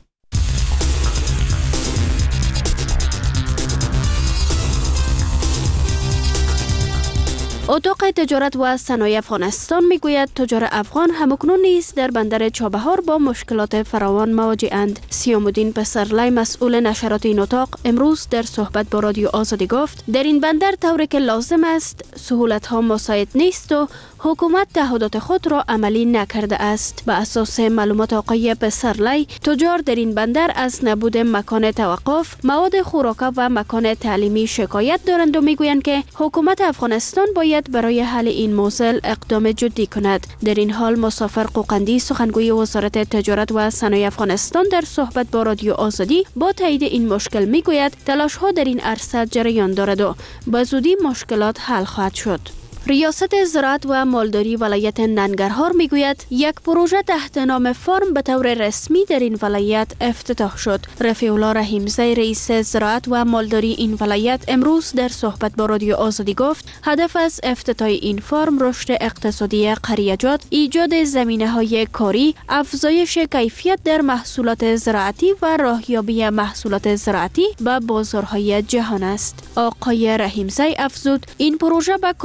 اتاق تجارت و صنایع افغانستان میگوید تجار افغان همکنون نیز در بندر چابهار با مشکلات فراوان مواجه‌اند. سیام‌الدین پسرلی مسئول نشرات این اتاق امروز در صحبت با رادیو آزادی گفت در این بندر طوری که لازم است سهولت‌ها مساعد نیست و حکومت تعهدات خود را عملی نکرده است. به اساس معلومات آقای پسرلی، تجار در این بندر از نبود مکان توقف، مواد خوراکه و مکان تعلیمی شکایت دارند و میگویند که حکومت افغانستان باید برای حل این موضوع اقدام جدی کند. در این حال مسافر قوقندی سخنگوی وزارت تجارت و صنایع افغانستان در صحبت با رادیو آزادی با تایید این مشکل میگوید تلاش‌ها در این عرصه جریان دارد و به زودی مشکلات حل خواهد شد. ریاست زراعت و مالداری ولایت ننگرهار میگوید یک پروژه تحت نام فارم به طور رسمی در این ولایت افتتاح شد. رفیع الله رحیمزی رئیس زراعت و مالداری این ولایت امروز در صحبت با رادیو آزادی گفت هدف از افتتاح این فارم رشد اقتصادی قریه‌جات، ایجاد زمینه‌های کاری، افزایش کیفیت در محصولات زراعتی و راهیابی محصولات زراعتی به بازارهای جهان است. آقای رحیمزی افزود این پروژه به کمک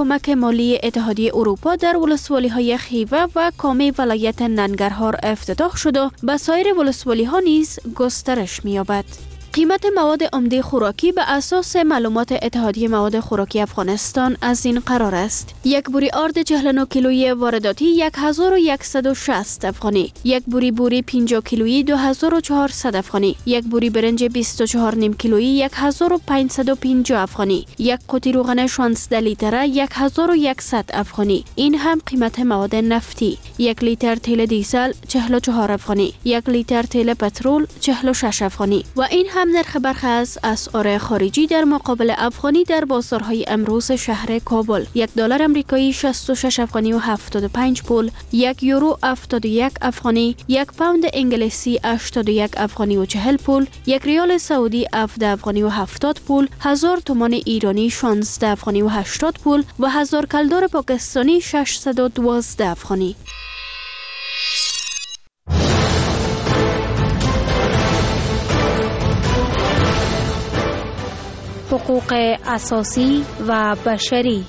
مالی اتحادیه اروپا در ولسوالی‌های خیوه و کامی ولایت ننگرهار افتتاح شد و به سایر ولسوالی‌ها نیز گسترش می‌یابد. قیمت مواد عمده خوراکی به اساس معلومات اتحادیه مواد خوراکی افغانستان از این قرار است: یک بوری آرد چهل و نه کیلویی وارداتی هزار و صد و شصت افغانی، یک بوری بوری پنجاه کیلویی دو هزار و چهارصد افغانی، یک بوری برنج بیست و چهار نیم کیلویی هزار و پانصد و پنجاه افغانی، یک قوطی روغن شانزده لیتره هزار و صد افغانی. این هم قیمت مواد نفتی: یک لیتر تیل دیزل چهل و چهار افغانی، یک لیتر تیل پترول چهل و شش افغانی. و این هم نرخ برخی از اسعار خارجی در مقابل افغانی در بازارهای امروز شهر کابل: یک دلار آمریکایی شصت و شش افغانی و هفتاد و پنج پول، یک یورو هفتاد و یک افغانی، یک پوند انگلیسی هشتاد و یک افغانی و چهل پول، یک ریال سعودی هفده افغانی و هفتاد پول، هزار تومان ایرانی شانزده افغانی و هشتاد پول و هزار کلدار پاکستانی ششصد و دوازده افغانی. حقوق اساسی و بشری.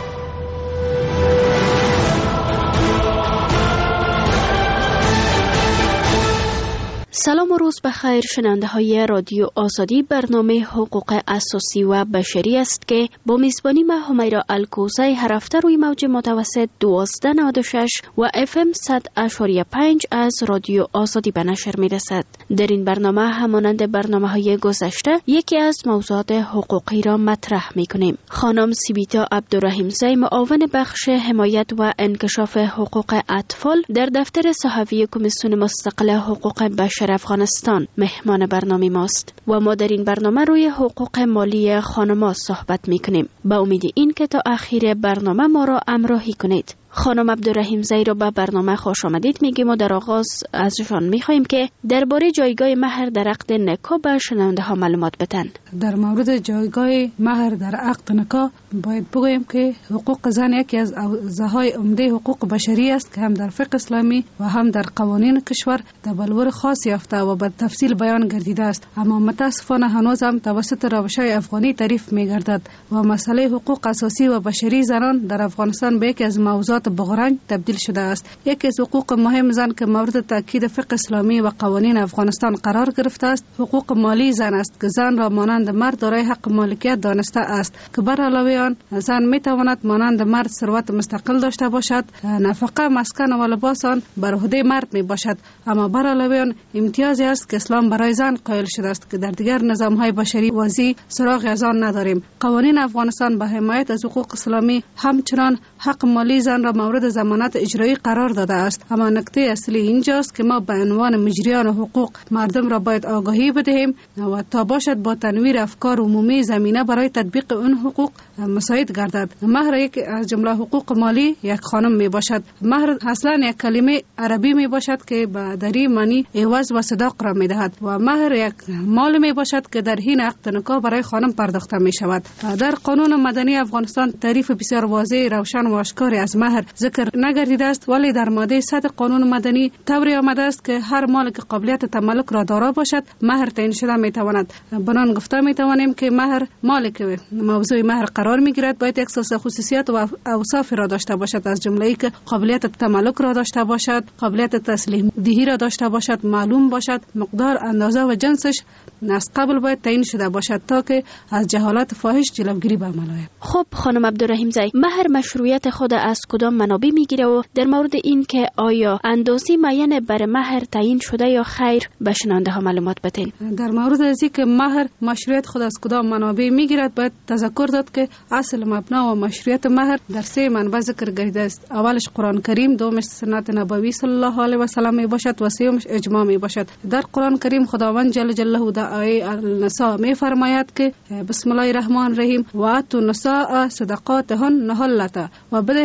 سلام و روز بخیر شنونده های رادیو آزادی. برنامه حقوق اساسی و بشری است که با میزبانی من همیرا الکوزی هر هفته روی موج متوسط دوازده نود و شش و اف ام صد اشاری پنج از رادیو آزادی به نشر می رسد. در این برنامه همانند برنامه های گذشته یکی از موضوعات حقوقی را مطرح می کنیم. خانم سیبیتا عبدالرحیمزی، معاون بخش حمایت و انکشاف حقوق اطفال در دفتر صحفی کمیسیون مستقل حقوق بشر افغانستان، مهمان برنامه ماست و ما در این برنامه روی حقوق مالی خانم‌ها صحبت می‌کنیم. با امید این که تا آخر برنامه ما را همراهی کنید. خانم عبدالرحیمزی را به برنامه خوش آمدید میگیم و در آغاز ازشان میخواهیم که درباره جایگاه مهر در عقد نکاح به شنونده ها معلومات بدن. در مورد جایگاه مهر در عقد نکاح باید بگوییم که حقوق زن یکی از حوزه‌های عمده حقوق بشری است که هم در فقه اسلامی و هم در قوانین کشور تبلور خاص یافته و به تفصیل بیان گردیده است، اما متاسفانه هنوز هم توسط روش‌های افغانی تعریف می‌گردد و مسئله حقوق اساسی و بشری زنان در افغانستان به یکی از موضوعات بغرنج تبدیل شده است. یکی از حقوق مهم زن که مورد تاکید فقه اسلامی و قوانین افغانستان قرار گرفته است حقوق مالی زن است که زن را مانند مرد دارای حق مالکیت دانسته است که بر علاوه آن زن می تواند مانند مرد ثروت مستقل داشته باشد، نفقه، مسکن و لباس آن بر عهده مرد می باشد، اما بر علاوه آن امتیازی است که اسلام برای زن قائل شده است که در دیگر نظام های بشری واضح سراغ از آن نداریم. قوانین افغانستان به حمایت از حقوق اسلامی همچنان حق مالی زن را مورد ضمانت اجرایی قرار داده است، اما نکته اصلی اینجاست که ما به عنوان مجریان حقوق مردم را باید آگاهی بدهیم و تا باشد با تنویر افکار عمومی زمینه برای تطبیق اون حقوق مساعد گردد. مهر یک از جمله حقوق مالی یک خانم می باشد. مهر اصلا یک کلمه عربی می باشد که به دری معنی عوض و صداق را می دهد و مهر یک مال می باشد که در حین عقد نکاح برای خانم پرداخته می شود. در قانون مدنی افغانستان تعریف بسیار واضح، روشن و آشکار از مهر ذکر نگردیده است، ولی در ماده صد قانون مدنی طوری آمده است که هر مال که قابلیت تملک را دارا باشد مهر تعیین شده می تواند. بنان گفته می توانیم که مهر مالی که موضوع مهر قرار می گیرد باید یک سلسله خصوصیات و اوصاف را داشته باشد، از جمله ای که قابلیت تملک را داشته باشد، قابلیت تسلیم دهی را داشته باشد، معلوم باشد، مقدار، اندازه و جنسش از قبل باید تعیین شده باشد تا که از جهالت فاحش جلوگیری به عمل آید. خب خانم عبدالرحیمزی، مهر مشروعیت خود از کدام منابع میگیره و در مورد این که آیا اندازه معین بر مهر تعیین شده یا خیر به شنونده ها معلومات بدین؟ در مورد از اینکه مهر مشروعیت خود از کدام منابع میگیرد باید تذکر داد که اصل مبنا و مشروعیت مهر در سه منبع ذکر گردیده است. اولش قرآن کریم، دومش سنت نبوی صلی الله علیه و سلم می باشد و سومش اجماع می باشد. در قرآن کریم خداوند جل جلاله در آیه النساء می فرماید که بسم الله الرحمن الرحیم و اتوا النساء صدقاتهن نحلتا و بدهین برای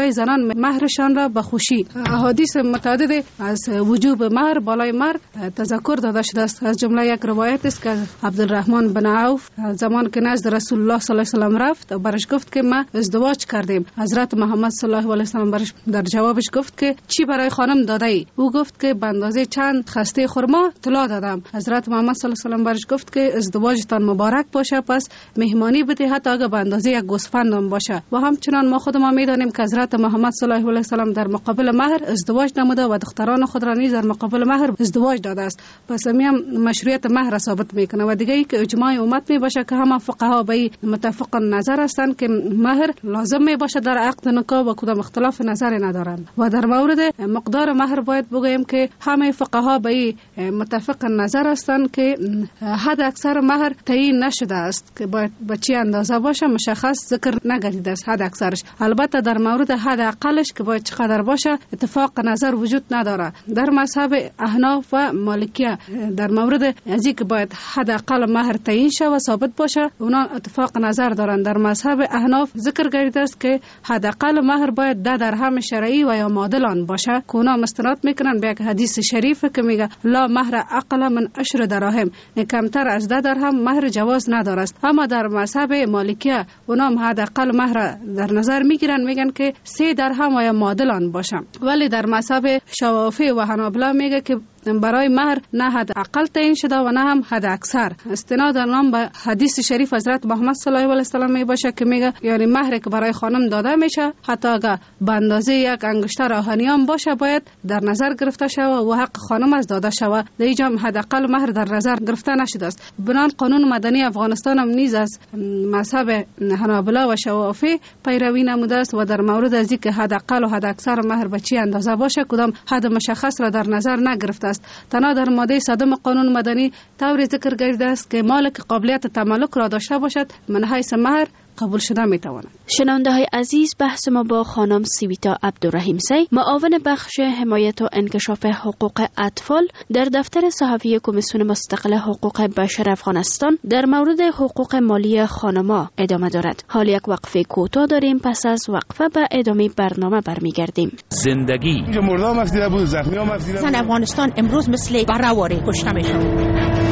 برای زنان مهرشان را به خوشی. احادیث متعدد از وجوب مهر بالای مرد تذکر داده شده است. از جمله یک روایت است که عبدالرحمن بن عوف زمان که نزد رسول الله صلی الله علیه و سلم رفت، برش گفت که ما ازدواج کردیم. حضرت محمد صلی الله علیه و سلم برش در جوابش گفت که چی برای خانم داده ای؟ او گفت که به اندازه چند خسته خرما طلا دادم. حضرت محمد صلی الله علیه و سلم برش گفت که ازدواجتان مبارک باشه، پس مهمانی بده حتی اگر به اندازه یک گوسفند هم باشه. و همچنان ما خود ما میدانیم که حضرت محمد صلی الله علیه و سلم در مقابل مهر ازدواج نموده و دختران خود را نیز در مقابل مهر ازدواج داده است. پس همین مشروعیت مهر ثابت میکنه. و دیگه ای که اجماع امت می باشه که همه فقها به متفق نظر هستند که مهر لازم می باشه در عقد نکاح و کدام اختلاف نظر ندارند. و در مورد مقدار مهر باید بگویم که همه فقها به متفق نظر هستند که حد اکثر مهر تعیین نشده است که باید به چه اندازه باشه مشخص ذکر نگردیده است حد اکثرش. البته در مورد حد اقلش که باید چقدر باشه اتفاق نظر وجود نداره. در مذهب احناف و مالکیه در مورد از اینکه باید حد اقل مهر تعیین شه و ثابت باشه اونا اتفاق نظر دارند. در مذهب احناف ذکر گردیده است که حد اقل مهر باید ده درهم شرعی و یا معادل باشه که اونا مستند میکنن به یک حدیث شریف که میگه لا مهر اقل من عشر دراهم، کمتر از ده درهم مهر جواز نداره است. اما در مذهب مالکیه اونا حد اقل مهر در نظر میگیرن، میگن که سه درهم و یا معادل باشه. ولی در مذهب شافعی و حنابلة میگه که برای مهر نه حد اقل تعیین شده و نه هم حد اکثر. استناد نام به حدیث شریف حضرت محمد صلی الله علیه و سلم می باشه که میگه یعنی مهر که برای خانم داده میشه حتی اگر به اندازه یک انگشتر آهنیان باشه باید در نظر گرفته شود و حق خانم از داده شود. در اینجا حد اقل مهر در نظر گرفته نشده است. بنان قانون مدنی افغانستان هم نیز از مذهب حنابلة و شافعی پیروی نموده است و در مورد از اینکه حد اقل و حد اکثر مهر به چه اندازه باشه کدام حد مشخص را در نظر نگرفته است. تنها در ماده صدم قانون مدنی طوری ذکر گردیده است که مالک قابلیت تملک را داشته باشد من حیث مهر قبول شده می تواند. شنونده های عزیز، بحث ما با خانم سیویتا عبدالرحیم سی، معاون بخش حمایت و انکشاف حقوق اطفال در دفتر صحفی کمیسیون مستقل حقوق بشر افغانستان در مورد حقوق مالی خانما ادامه دارد. حال یک وقفه کوتاه داریم، پس از وقفه به ادامه برنامه برمیگردیم. زندگی مردم افزیده بود، زخمی هم افزیده بود. افغانستان امروز مثل برهواره کشته میشن.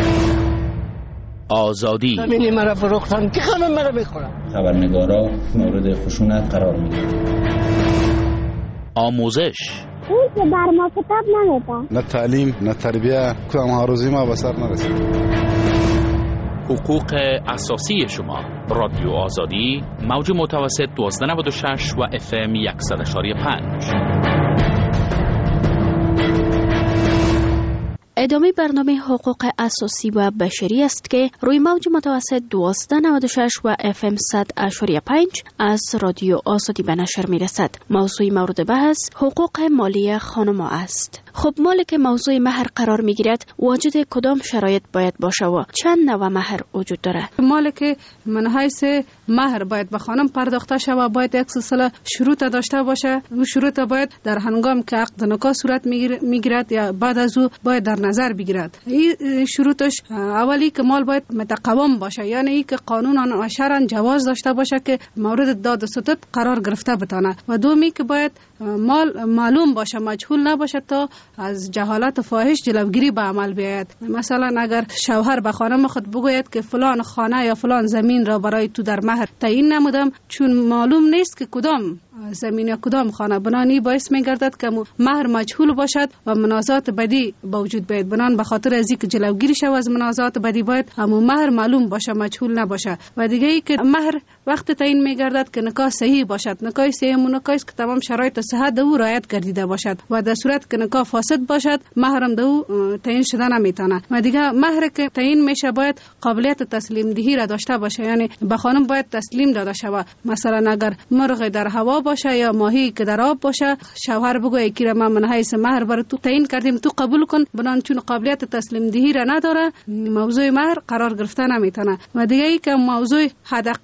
آزادی همینی مرا فروختن که همه مرا میخورن. خبرنگارا مورد خشونت قرار میگیرن. آموزش اون که بر ما کتاب نمیده. نه تعلیم نه تربیه کدام ها روزی ما به سر نرسید. حقوق اساسی شما. رادیو آزادی موج متوسط دوازده نود و شش و اف ام صد و پنج. ادامه برنامه حقوق اساسی و بشری است که روی موج متوسط دوازده نود و شش و اف ام صد و پنج از رادیو آزادی به نشر می رسد. موضوع مورد بحث حقوق مالی خانما است. خب مالک موضوع مهر قرار می گیرد واجد کدام شرایط باید باشه و چند نوع مهر وجود داره؟ مالک من حیث مهر باید به خانم پرداخته شود باید یک سلسله شروط داشته باشه. اون شروط باید در هنگام که عقد نکاح صورت می گیرد یا بعد از او باید در نظر بگیرد. این شروطش اولی که مال باید متقوم باشه، یعنی ای که قانون و شرعاً جواز داشته باشه که مورد داد و ستد قرار گرفته بتانه. و دومی که باید مال معلوم باشه، مجهول نباشه تا از جهالت فاحش جلوگیری به عمل بیاید. مثلا اگر شوهر به خانم خود بگوید که فلان خانه یا فلان زمین را برای تو در مهر تعیین نمودم، چون معلوم نیست که کدام زمین یا کدام خانه، بنانی باعث میگردد که مهر مجهول باشد و منازعات بدی با وجود بیاید. بنان به خاطر از اینکه جلوگیری شود از منازعات بدی باید همون مهر معلوم باشه، مجهول نباشه. و دیگه ای که مهر وقت تعیین میگردد که نکاح صحیح باشد. نکاح صحیح نکاحی است که تمام شرایط صحت او رعایت گردیده باشد و در صورت که نکاح فاسد باشد مهرم دو تعیین شده نمیتونه. و دیگه مهر که تعیین میشه باید قابلیت تسلیم دهی را داشته باشه، یعنی به خانم باید تسلیم داده شود. مثلا اگر مرغ در هوا باشه یا ماهی که در آب باشه، شوهر بگه کی را ما من حیث مهر بر تو تعیین کردیم تو قبول کن، بنان چون قابلیت تسلیم دهی را نداره موضوع مهر قرار گرفته نمیتونه. و دیگه ای که موضوع حداقل مهر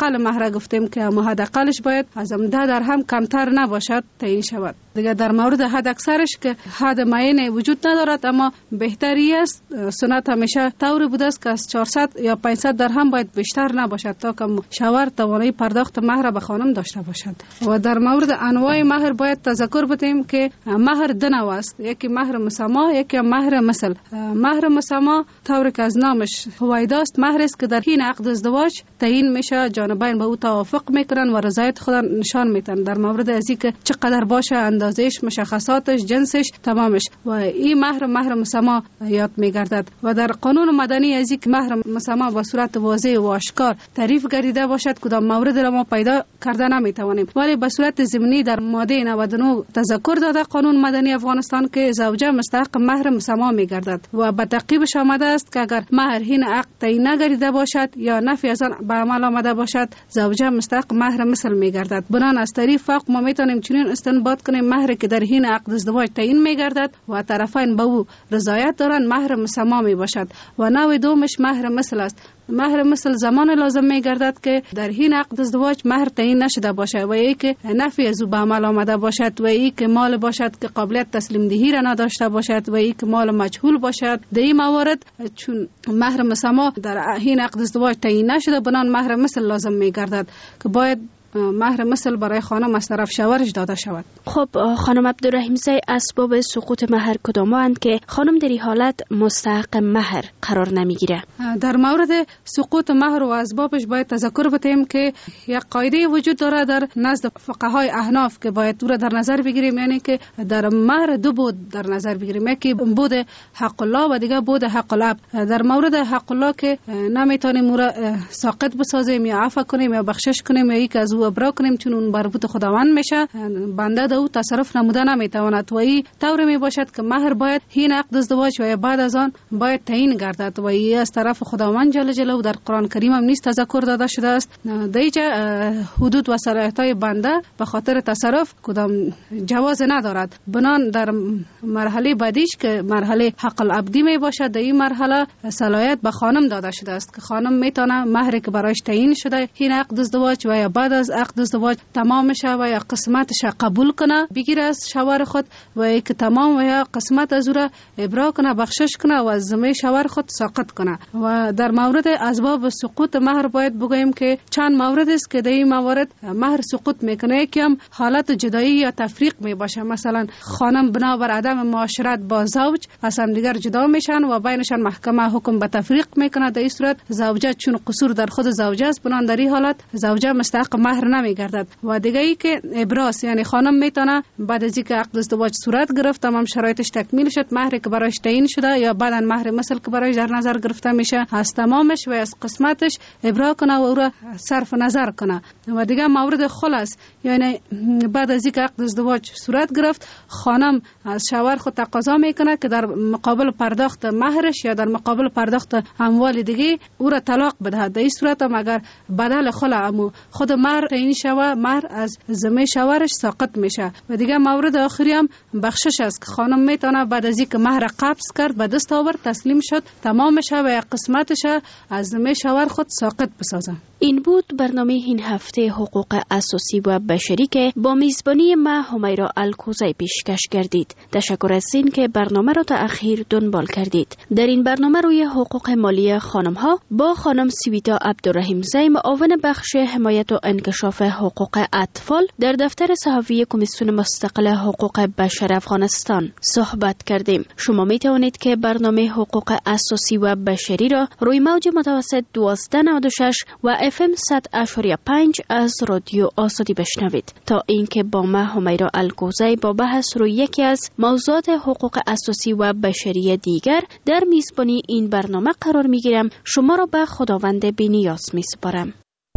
گفتیم که اما حداقلش باید از ده درهم کمتر نباشد تعیین شود. دیگه در مورد حد اکثرش که حد معین وجود ندارد، اما بهتری است سنت همیشه طوری بوده است که از چهارصد یا پانصد درهم باید بیشتر نباشد تا که شوهر توانایی پرداخت مهر به خانم داشته باشد. و در مورد انواع مهر باید تذکر بدیم که مهر دو نوع است، یکی مهر مسما، یکی مهر مثل. مهر مسما طوری که از نامش هویداست، مهر است که در حین عقد ازدواج تعیین میشه، جانبین به او توافق میکنن و رضایت خود نشان میدن در مورد از اینکه چقدر باشه، اندازش، مشخصاتش، جنسش، تمامش، و این مهر مهر مسما یاد میگردد. و در قانون مدنی از اینکه مهر مسما به صورت واضح و آشکار تعریف گردیده باشد کدام مورد را ما پیدا کرده نمیتوانیم، ولی به صورت ضمنی در ماده نود و نه تذکر داده قانون مدنی افغانستان که زوجه مستحق مهر مسما میگردد و به تعقیبش آمده است که اگر مهر حین عقد تعیین نگردیده باشد یا نفی از آن به عمل آمده باشد، زوجه مستحق مهر مثل میگردد. بنان از طریق فقه ما میتونیم چنین استنباط کنیم مهر که در حین عقد ازدواج تعیین میگردد و طرفین به او رضایت دارند مهر مسما می باشد. و نوع دومش مهر مثل است. مهر مثل زمان لازم می گردد که در حین عقد ازدواج مهر تعیین نشده باشد و ای که نفی از او به عمل آمده باشد و ای که مال باشد که قابلیت تسلیم دهی را نداشته باشد و ای که مال مجهول باشد. در این موارد چون مهر مسما در حین عقد ازدواج تعیین نشده، بنان مهر مثل لازم می گردد که باید مهر مثل برای خانم از طرف شوهرش داده شود. خب خانم عبدالرحیم زی، اسباب سقوط مهر کدامند که خانم در این حالت مستحق مهر قرار نمیگیره؟ در مورد سقوط مهر و اسبابش باید تذکر بدیم که یک قاعده وجود داره در نزد فقهای احناف که باید او را در نظر بگیریم، یعنی که در مهر دو بود در نظر بگیریم، یکی بود حق الله و دیگه بود حق الاب. در مورد حق الله که نمیتونیم او را ساقط بسازیم یا عفو کنیم یا بخشش کنیم یا یک از او ابرا کنیم، چون اون مربوط خداوند میشه، بنده در او تصرف نموده نمیتواند و این طور می باشد که مهر باید حین عقد ازدواج و بعد از آن باید تعیین گردد و این از طرف خداوند جل جلاله در قرآن کریم هم نیز تذکر داده شده است. دیجا حدود و صلاحیت های بنده به خاطر تصرف کدام جواز ندارد. بنان در مرحله بعدیش که مرحله حق العبدی می باشد، در این مرحله صلاحیت به خانم داده شده است که خانم میتونه مهری که برایش تعیین شده حین عقد ازدواج و یا بعد از عقد ازدواج تمام شه و یا قسمتش قبول کنه بگیره از شوهر خود و یک تمام و یا قسمت از او را ابرا کنه، بخشش کنه و از ذمه شوهر خود ساقط کنه. و در مورد اسباب سقوط مهر باید بگوییم که چند مورد است که در این موارد مهر سقوط میکنه. یکی هم حالت جدایی یا تفریق می باشه، مثلا خانم بنابر عدم معاشرت با زوج از هم دیگر جدا میشن و بینشان محکمه حکم به تفریق میکنه. در این صورت زوجه چون قصور در خود زوجه است، بنان در این حالت زوجه مستحق مهر نمیگردد. و دیگه ای که ابراز، یعنی خانم میتونه بعد از اینکه عقد ازدواج صورت گرفت، تمام شرایطش تکمیل شد، مهری که برایش تعیین شده یا بعداً مهر مثل که برایش در نظر گرفته میشه از تمامش و از قسمتش ابرا کنه و او را صرف نظر کنه. و دیگه مورد خلاص، یعنی بعد از اینکه عقد ازدواج صورت گرفت، خانم از شوهر خود تقاضا میکنه که در مقابل پرداخت مهرش یا در مقابل پرداخت اموال دیگه او را طلاق بدهد. در این صورت هم اگر بدل خلع خود مهر تعیین شوه، مهر از ذمه شوهرش ساقط میشه. و دیگه مورد آخری هم بخشش است که خانم میتونه بعد از اینکه مهر قبض کرد به دست آورد تسلیم شد تمام شه و یا قسمتش از ذمه شوهر خود ساقط بسازه. این بود برنامه این هفته حقوق اساسی و بشری که با میزبانی ما همیرا الکوزی پیشکش کردید. تشکر از این که برنامه را تا اخیر دنبال کردید. در این برنامه روی حقوق مالی خانم ها با خانم سویتا عبدالرحیم زی، معاون بخش حمایت و انکشاف حقوق اطفال در دفتر صحافی کمیسیون مستقل حقوق بشر افغانستان صحبت کردیم. شما می توانید که برنامه حقوق اساسی و بشری را روی موج متوسط دوازده نود و شش و اف ام صد و پنج از رادیو آزادی بشنوید. تا اینکه با ما همیرا الکوزی با بحث روی یکی از موضوعات حقوق اساسی و بشری دیگر در میزبانی این برنامه قرار می گیرم، شما را به خداوند بی‌نیاز می سپارم.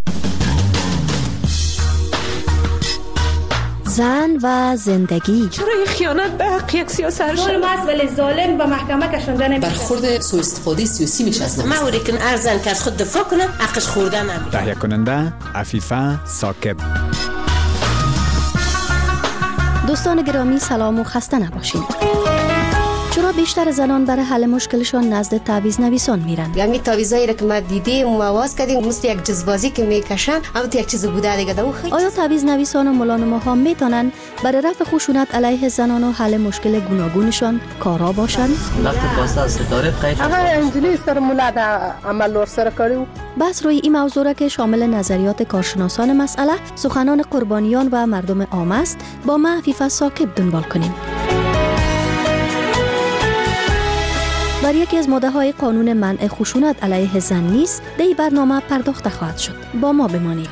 زن و زندگی. چرا این خیانت به حق یک سیاست ظلم است ولی ظالم به محکمه کشانده نمیشه. برخورد سوء استفاده سیاسی میشه از ما اوری کن ارزن که از خود دفاع کنه حقش خورده نمیشه. تهیه کننده عفیفه ثاقب. دوستان گرامی سلام و خسته نباشید. چرا بیشتر زنان برای حل مشکلشان نزد تعویض نویسان میرن؟ یعنی تعویضایی را که ما دیدیم مواز کردیم مثل یک جزبازی که میکشن اما یک چیز بوده دیگه دو خیلی. آیا تعویض نویسان و ملانماها میتونن برای رفع خشونت علیه زنان و حل مشکل گوناگونشان کارا باشند؟ وقتی پاستا از ستاره قید هغه انجلی سره مولا د عمل ور سره کړو. بس روی این موضوع را که شامل نظریات کارشناسان مسئله، سخنان قربانیان و مردم عام است، با ما عفیفه ثاقب دنبال کنیم. بر یکی از ماده‌های قانون منع خشونت علیه زن نیز در این برنامه پرداخته خواهد شد. با ما بمانید.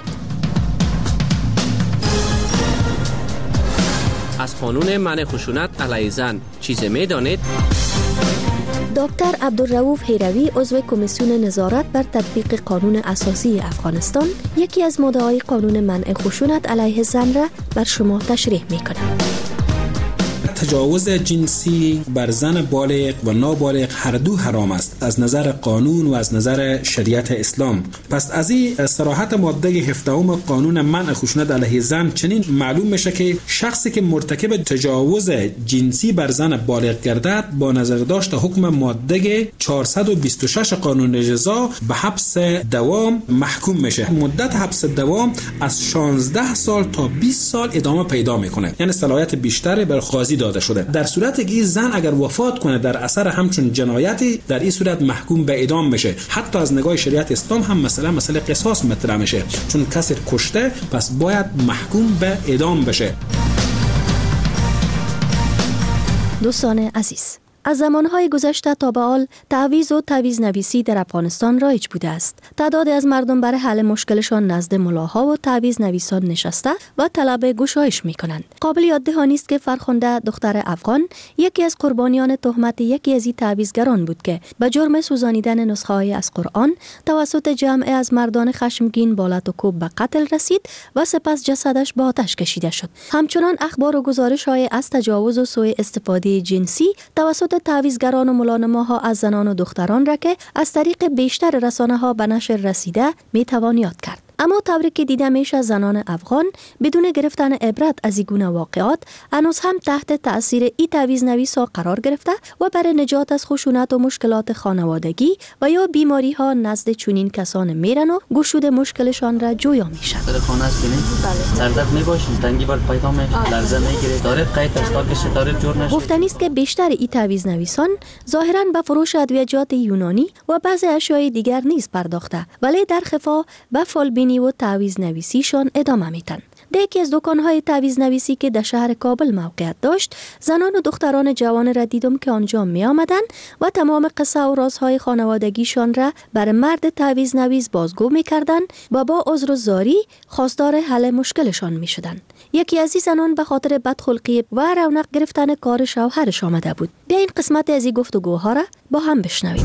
از قانون منع خشونت علیه زن چیزی می‌دانید؟ دکتر عبدالرؤوف هیروی عضو کمیسیون نظارت بر تطبیق قانون اساسی افغانستان یکی از ماده‌های قانون منع خشونت علیه زن را بر شما تشریح می‌کند. تجاوز جنسی بر زن بالغ و نابالغ هر دو حرام است از نظر قانون و از نظر شریعت اسلام. پس از این صراحت ماده هفدهم قانون منع خشونت علیه زن چنین معلوم میشه که شخصی که مرتکب تجاوز جنسی بر زن بالغ گردد با نظر داشت حکم ماده چهارصد و بیست و شش قانون جزا به حبس دوام محکوم میشه. مدت حبس دوام از شانزده سال تا بیست سال ادامه پیدا میکنه، یعنی صلاحیت بیشتری بر قاضی داده شده. در صورتی که این زن اگر وفات کنه در اثر همچون جنایتی، در این صورت محکوم به اعدام میشه. حتی از نگاه شریعت اسلام هم مثلا مسئله قصاص مطرح میشه، چون کسی کشته پس باید محکوم به اعدام بشه. دوستان عزیز، از زمانهای گذشته تا به حال تعویض و تعویض نویسی در افغانستان رایج بوده است. تعدادی از مردم برای حل مشکلشان نزد ملاها و تعویض نویسان نشسته و طلب گشایش می‌کنند. قابل یاد دهانی است که فرخنده دختر افغان یکی از قربانیان تهمت یکی از این تعویضگران بود که به جرم سوزانیدن نسخه‌های از قرآن توسط جمعی از مردان خشمگین با لط و کوب به قتل رسید و سپس جسدش به آتش کشیده شد. همچنان اخبار و گزارش‌های از تجاوز و سوء استفاده جنسی توسط تعویضگران و ملانماها از زنان و دختران را که از طریق بیشتر رسانه‌ها به نشر رسیده میتوان یاد کرد. اما طوری که دیده میشه زنان افغان بدون گرفتن عبرت از این گونه واقعات هنوز هم تحت تأثیر این تعویض نویسا قرار گرفته و برای نجات از خشونت و مشکلات خانوادگی و یا بیماری ها نزد چنین کسان میرن و گشود مشکلشان را جویا میشن. در خانه است کنید؟ سردرد میباشین، تنگی بر پیدا میشه، لرزه میگیره، داره قید است تا که ستاره جور نشه. گفتنی است که بیشتر این تعویض نویسان ظاهرا به فروش ادویه‌جات یونانی و بعضی اشیاء دیگر نیز پرداخته، ولی در خفا به فالبینی و تعویض نویسیشان ادامه میتن. در یکی از دکان‌های تعویض نویسی که در شهر کابل موقعیت داشت، زنان و دختران جوان را دیدم که آنجا می آمدن و تمام قصه و رازهای خانوادگیشان را بر مرد تعویض نویس بازگو میکردن و با عذر و زاری خواستار حل مشکلشان میشدن. یکی از این زنان به خاطر بدخلقی و رونق گرفتن کار شوهرش آمده بود. بیا این قسمت از این گفتگوها را با هم بشنویم.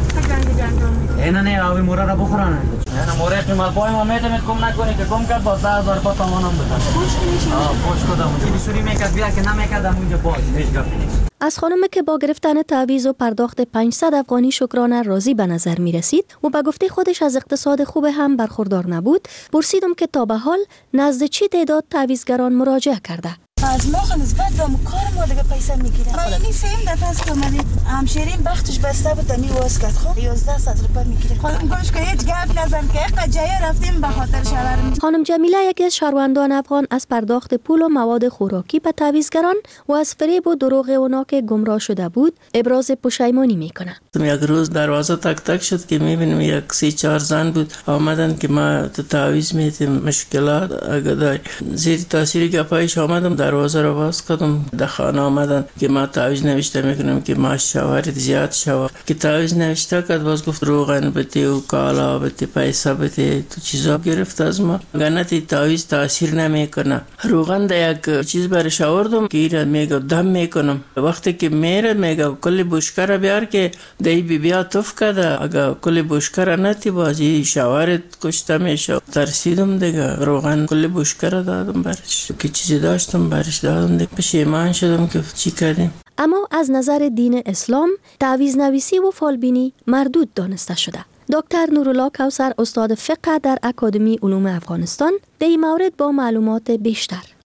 اینا نه آبی مورا را بخورن. اینا مورا قیمت پای ما میتونید کم نکنی که کم کرد با ده هزار تا تمام بده. خوش میشه. آه خوش کدام. این سوری میکرد بیا که نمیکردم اونجا باز هیچ گپی نیست. از خانمی که با گرفتن تعویض و پرداخت پانصد افغانی شکرانه راضی به نظر می رسید و به گفته خودش از اقتصاد خوب هم برخوردار نبود، پرسیدم که تا به حال نزد چی تعداد تعویضگران مراجعه کرده. از ما نسبت به کار ما دیگه پیسه میگیرن. ما اینی سیم دفعه است که من همشیرین بختش بسته بود می واس کرد. خب یازده صد روپیه میگیره. خودم گوش که هیچ گپ نزن که یک جای رفتیم به خاطر شوهرم. خانم جمیله یکی از شهروندان افغان از پرداخت پول و مواد خوراکی به تعویضگران و از فریب و دروغ اونا که گمراه شده بود ابراز پشیمانی میکنه. یک روز دروازه تک تک شد که میبینیم یک سی چهار زن بود آمدن که ما تو تعویض میدیم مشکلات اگه داری. زیر تاثیر گپایش آمدم دروازه رو باز کردم. در خانه آمدن که ما تعویض نوشته میکنم که ما شوهرت زیاد شوهر که تعویض نوشته کرد. باز گفت روغن بده و کالا بده پیسه بده تو چیزا گرفت از ما. گنتی تعویض تاثیر نمیکنه. روغن ده یک چیز برش آوردم که ایره میگه دم میکنم. وقتی که میره میگه کلی بشکر بیار که دی بی بیا توف کرده. اگه کلی بشکر نتی بازی شوهرت کشته میشه. ترسیدم دیگه روغن کلی بشکر دادم برش که چیزی داشتم برش دادم دیگه. پشیمان شدم که چی کردیم. اما از نظر دین اسلام تعویض نویسی و فالبینی مردود دانسته شده. دکتر نورالله کوثر استاد فقه در اکادمی علوم افغانستان در این مورد با معلومات بیشتر.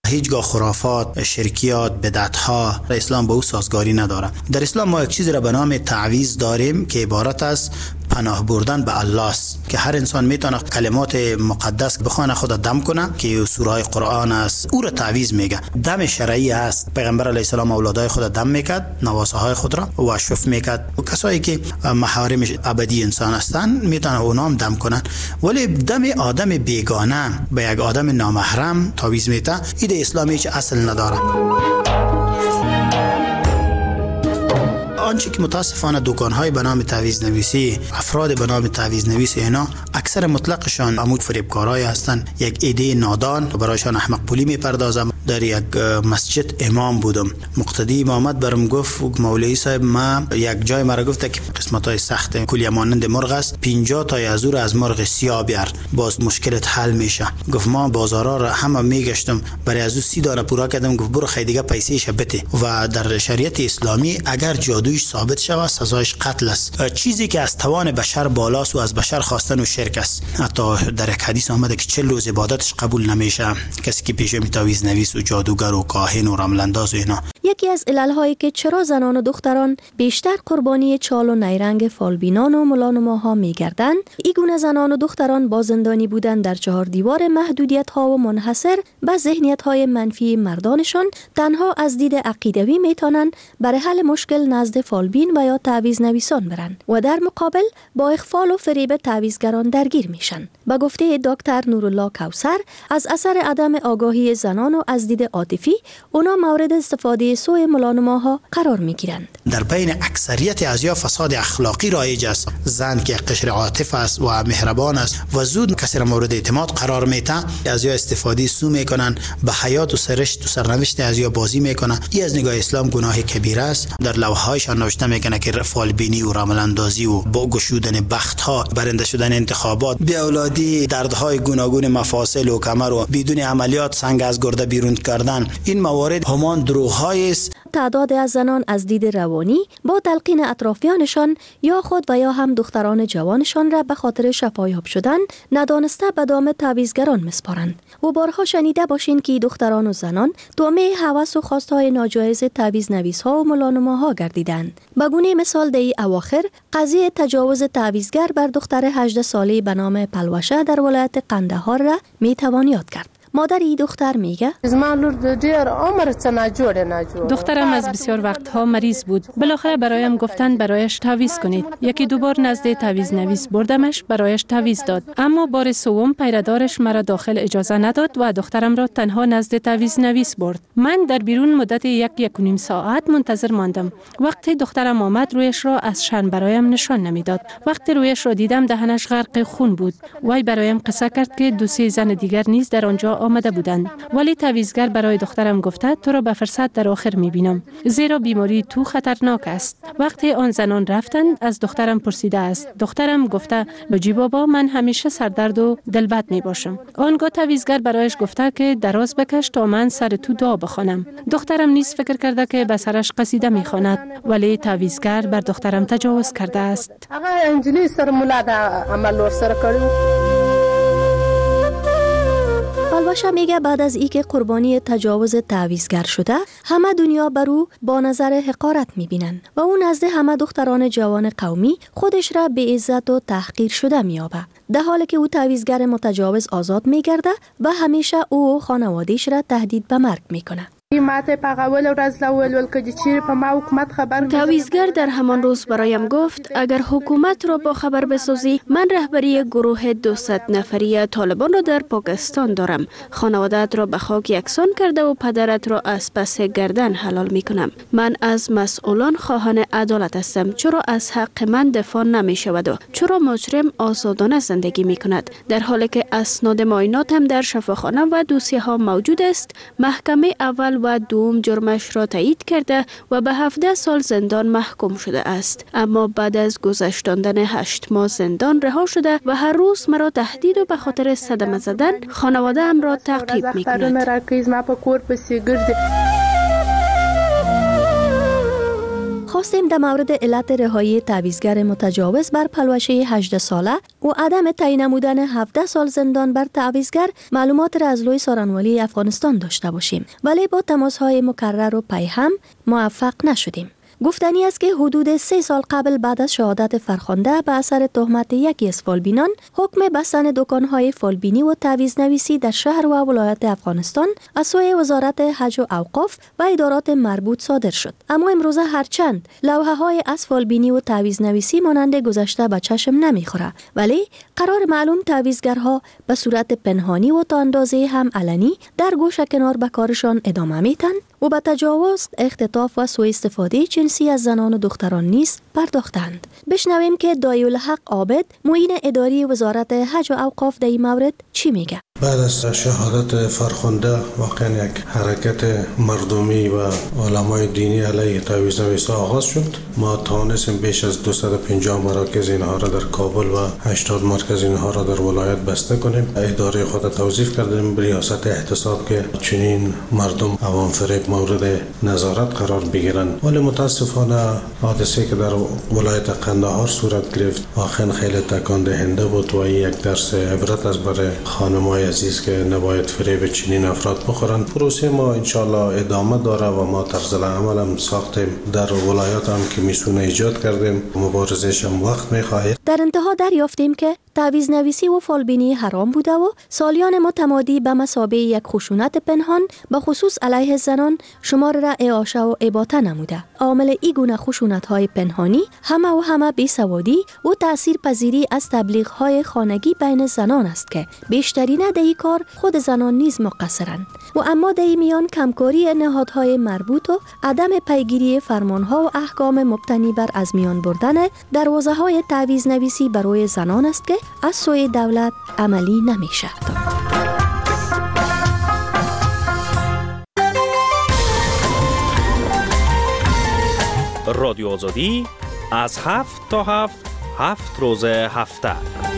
هیچگاه خرافات، شرکیات، بدعت‌ها اسلام به او سازگاری نداره. در اسلام ما یک چیزی را به نام تعویذ داریم که عبارت است پناه بردن به الله است که هر انسان میتونه کلمات مقدس بخونه خود دم کنه که سوره های قرآن است، او را تعویذ میگه. دم شرعی است. پیغمبر علیه السلام اولادای خود دم میکرد، نواسه های خود را و شف میکرد و کسایی که محارم ابدی انسان هستند میتونه اونا هم دم کنن. ولی دم آدم بیگانه به یک آدم نامحرم تعویذ میته، این اسلامی هیچ اصل نداره. آنچه که متاسفانه دکان‌های به نام تعویذ نویسی، افراد به نام تعویذ نویس اینا اکثر مطلقشان عمود فریبکارای هستند. یک ایده نادان برایشان احمق پولی میپردازم. در یک مسجد امام بودم، مقتدی امامت برام گفت مولوی صاحب ما یک جای مرا گفت که قسمت‌های سخت کلیه مانند مرغ است، پنجاه تا از او از مرغ سیاه بیار باز مشکلت حل میشه. گفت ما بازارا را همه میگشتم برای از او سی دانه پورا کردم. گفت برو خیلی دیگه پیسه‌ش بده. و در شریعت اسلامی اگر جادویش ثابت شود سزایش قتل است. چیزی که از توان بشر بالاست و از بشر خواستن و شرک است. حتی در یک حدیث آمده که چهل روز عبادتش قبول نمیشه. کسی که پیش می تعویذ نویس و جادوگر و کاهن و رملنداز و اینا. یکی از علل‌هایی که چرا زنان و دختران بیشتر قربانی چال و نیرنگ فالبینان و ملانماها می‌گردند، این گونه زنان و دختران با زندانی بودن در چهار دیوار محدودیت‌ها و منحصر به ذهنیت‌های منفی مردانشان تنها از دید عقیدوی میتونن برای حل مشکل نزد فالبین و یا تعویذ نویسان برن و در مقابل با اغفال و فریب تعویذگران درگیر میشن. با گفته دکتر نورالله کوثر، از اثر عدم آگاهی زنان و از دید عاطفی اونا مورد استفاده سوء ملانماها قرار میگیرند. در بین اکثریت ازیا فساد اخلاقی رایج است. زن که قشر عاطف است و مهربان است و زود کسی را مورد اعتماد قرار میده، ازیا استفاده سو میکنن، به حیات و سرشت و سرنوشت ازیا بازی میکنن. این از نگاه اسلام گناه کبیره است. در لوحه‌هایشان نوشته میکنه که فالبینی و رملاندازی و با گشودن بخت‌ها، برنده شدن انتخابات، بی اولادی، دردهای گوناگون مفاصل و کمر و بدون عملیات سنگ از گرده بیرون کردن، این موارد همان دروغ‌های است. تعداد از زنان از دید روانی با تلقین اطرافیانشان یا خود و یا هم دختران جوانشان را به خاطر شفایاب شدن ندانسته به دام تعویذگران مسپارند و بارها شنیده باشین که دختران و زنان طعمه هوس و خواستهای ناجایز تعویذ نویس‌ها و ملانماها گردیدند. به گونه مثال در اواخر قضیه تجاوز تعویذگر بر دختر هجده ساله به نام پلوشه در ولایت قندهار را می توان یاد کرد. مادر ای دختر میگه دخترم از بسیار وقتها مریض بود. بالاخره برایم گفتن برایش تعویذ کنید. یکی دو بار نزد تعویذ نویس بردمش، برایش تعویذ داد. اما بار سوم پیردارش مرا داخل اجازه نداد و دخترم را تنها نزد تعویذ نویس برد. من در بیرون مدت یک یک و نیم ساعت منتظر ماندم. وقتی دخترم آمد رویش را از شرم برایم نشان نمیداد. وقتی رویش را دیدم دهنش غرق خون بود. وای برایم قصه کرد که دو سه زن دیگر نیز در آنجا آمده بودند، ولی تعویذگر برای دخترم گفته تو را به فرصت در آخر میبینم، زیرا بیماری تو خطرناک است. وقتی آن زنان رفتند از دخترم پرسیده است. دخترم گفته لوجی بابا من همیشه سردرد و دلبد می باشم. آنگاه تعویذگر برایش گفته که دراز بکش تا من سر تو دعا بخوانم. دخترم نیز فکر کرده که به سرش قصیده میخواند، ولی تعویذگر بر دخترم تجاوز کرده است. هغه انجلی سره مولا د عمل ور سره کړو. پلوشه میگه بعد از ای که قربانی تجاوز تعویذگر شده، همه دنیا بر او با نظر حقارت میبینن و او نزد همه دختران جوان قومی خودش را به عزت و تحقیر شده میابه، در حالی که او تعویذگر متجاوز آزاد میگرده و همیشه او و خانواده‌اش را تهدید به مرگ میکنه. تعویذگر در همان روز برایم گفت اگر حکومت را با خبر بسازی من رهبری گروه دویست نفری طالبان را در پاکستان دارم. خانوادت را به خاک یکسان کرده و پدرت را از پس گردن حلال می کنم. من از مسئولان خواهان عدالت هستم، چرا از حق من دفاع نمی شود و چرا مجرم آزادانه زندگی می کند، در حالی که اسناد معاینات هم در شفاخانه و دوسیه ها موجود است. محکمه اول و دوم جرمش را تایید کرده و به هفده سال زندان محکوم شده است، اما بعد از گذشتاندن هشت ماه زندان رها شده و هر روز مرا تهدید و به خاطر صدمه زدن خانواده ام را تعقیب می کند. میخواستیم در مورد علت رهایی تعویضگر متجاوز بر پلوشه هجده ساله و عدم تعیین نمودن هفده سال زندان بر تعویضگر معلومات را از لوی سارنوالی افغانستان داشته باشیم، ولی با تماس‌های مکرر و پیهم موفق نشدیم. گفتنی است که حدود سه سال قبل بعد از شهادت فرخنده به اثر تهمت یکی از فالبینان حکم بستن دکان‌های فالبینی و تعویض نویسی در شهر و ولایت افغانستان از سوی وزارت حج و اوقاف و ادارات مربوط صادر شد. اما امروزه هرچند لوحه‌های از فالبینی و تعویض نویسی مانند گذشته به چشم نمیخوره، ولی قرار معلوم تعویضگرها به صورت پنهانی و تا اندازه هم علنی در گوشه کنار به کارشان ادامه میتن و به تجاوز، اختطاف و سوء استفاده جنسی از زنان و دختران نیز پرداختند. بشنویم که دایالحق عابد، معین اداری وزارت حج و اوقاف در این مورد چی میگه. بعد از شهادت فرخنده واقعا یک حرکت مردمی و علمای دینی علیه تعویض نویسی آغاز شد. ما توانستیم بیش از دویست و پنجاه مراکز اینها را در کابل و هشتاد مرکز اینها را در ولایت بسته کنیم. اداره خود توظیف کردیم به ریاست احتساب که چنین مردم عوام فریب مورد نظارت قرار بگیرند. ولی متاسفانه حادثه که در ولایت قندهار صورت گرفت واقعا خیلی تکان دهنده بود و یک درس عبرت است برای خانم‌های عزیز که نباید فریب چنین افراد بخورند. پروسه ما انشالله ادامه داره و ما طرز العمل هم ساختیم در ولایات هم که میسونه ایجاد کردیم. مبارزش هم وقت میخواهد. در انتها دریافتیم که تعویض نویسی و فالبینی حرام بوده و سالیان متمادی به مثابه یک خشونت پنهان به خصوص علیه زنان شمار را اعاشه و اباطه نموده. عامل این گونه خشونت‌های پنهانی همه و همه بیسوادی و تأثیر پذیری از تبلیغ‌های خانگی بین زنان است که بیشترین در این کار خود زنان نیز مقصرند و اما در این میان کمکاری نهادهای مربوط و عدم پیگیری فرمانها و احکام مبتنی بر از میان بردن دروازه‌های تعویض نویسی برای زنان است که از سوی دولت عملی نمیشه. رادیو آزادی از هفت تا هفت هفت روز هفته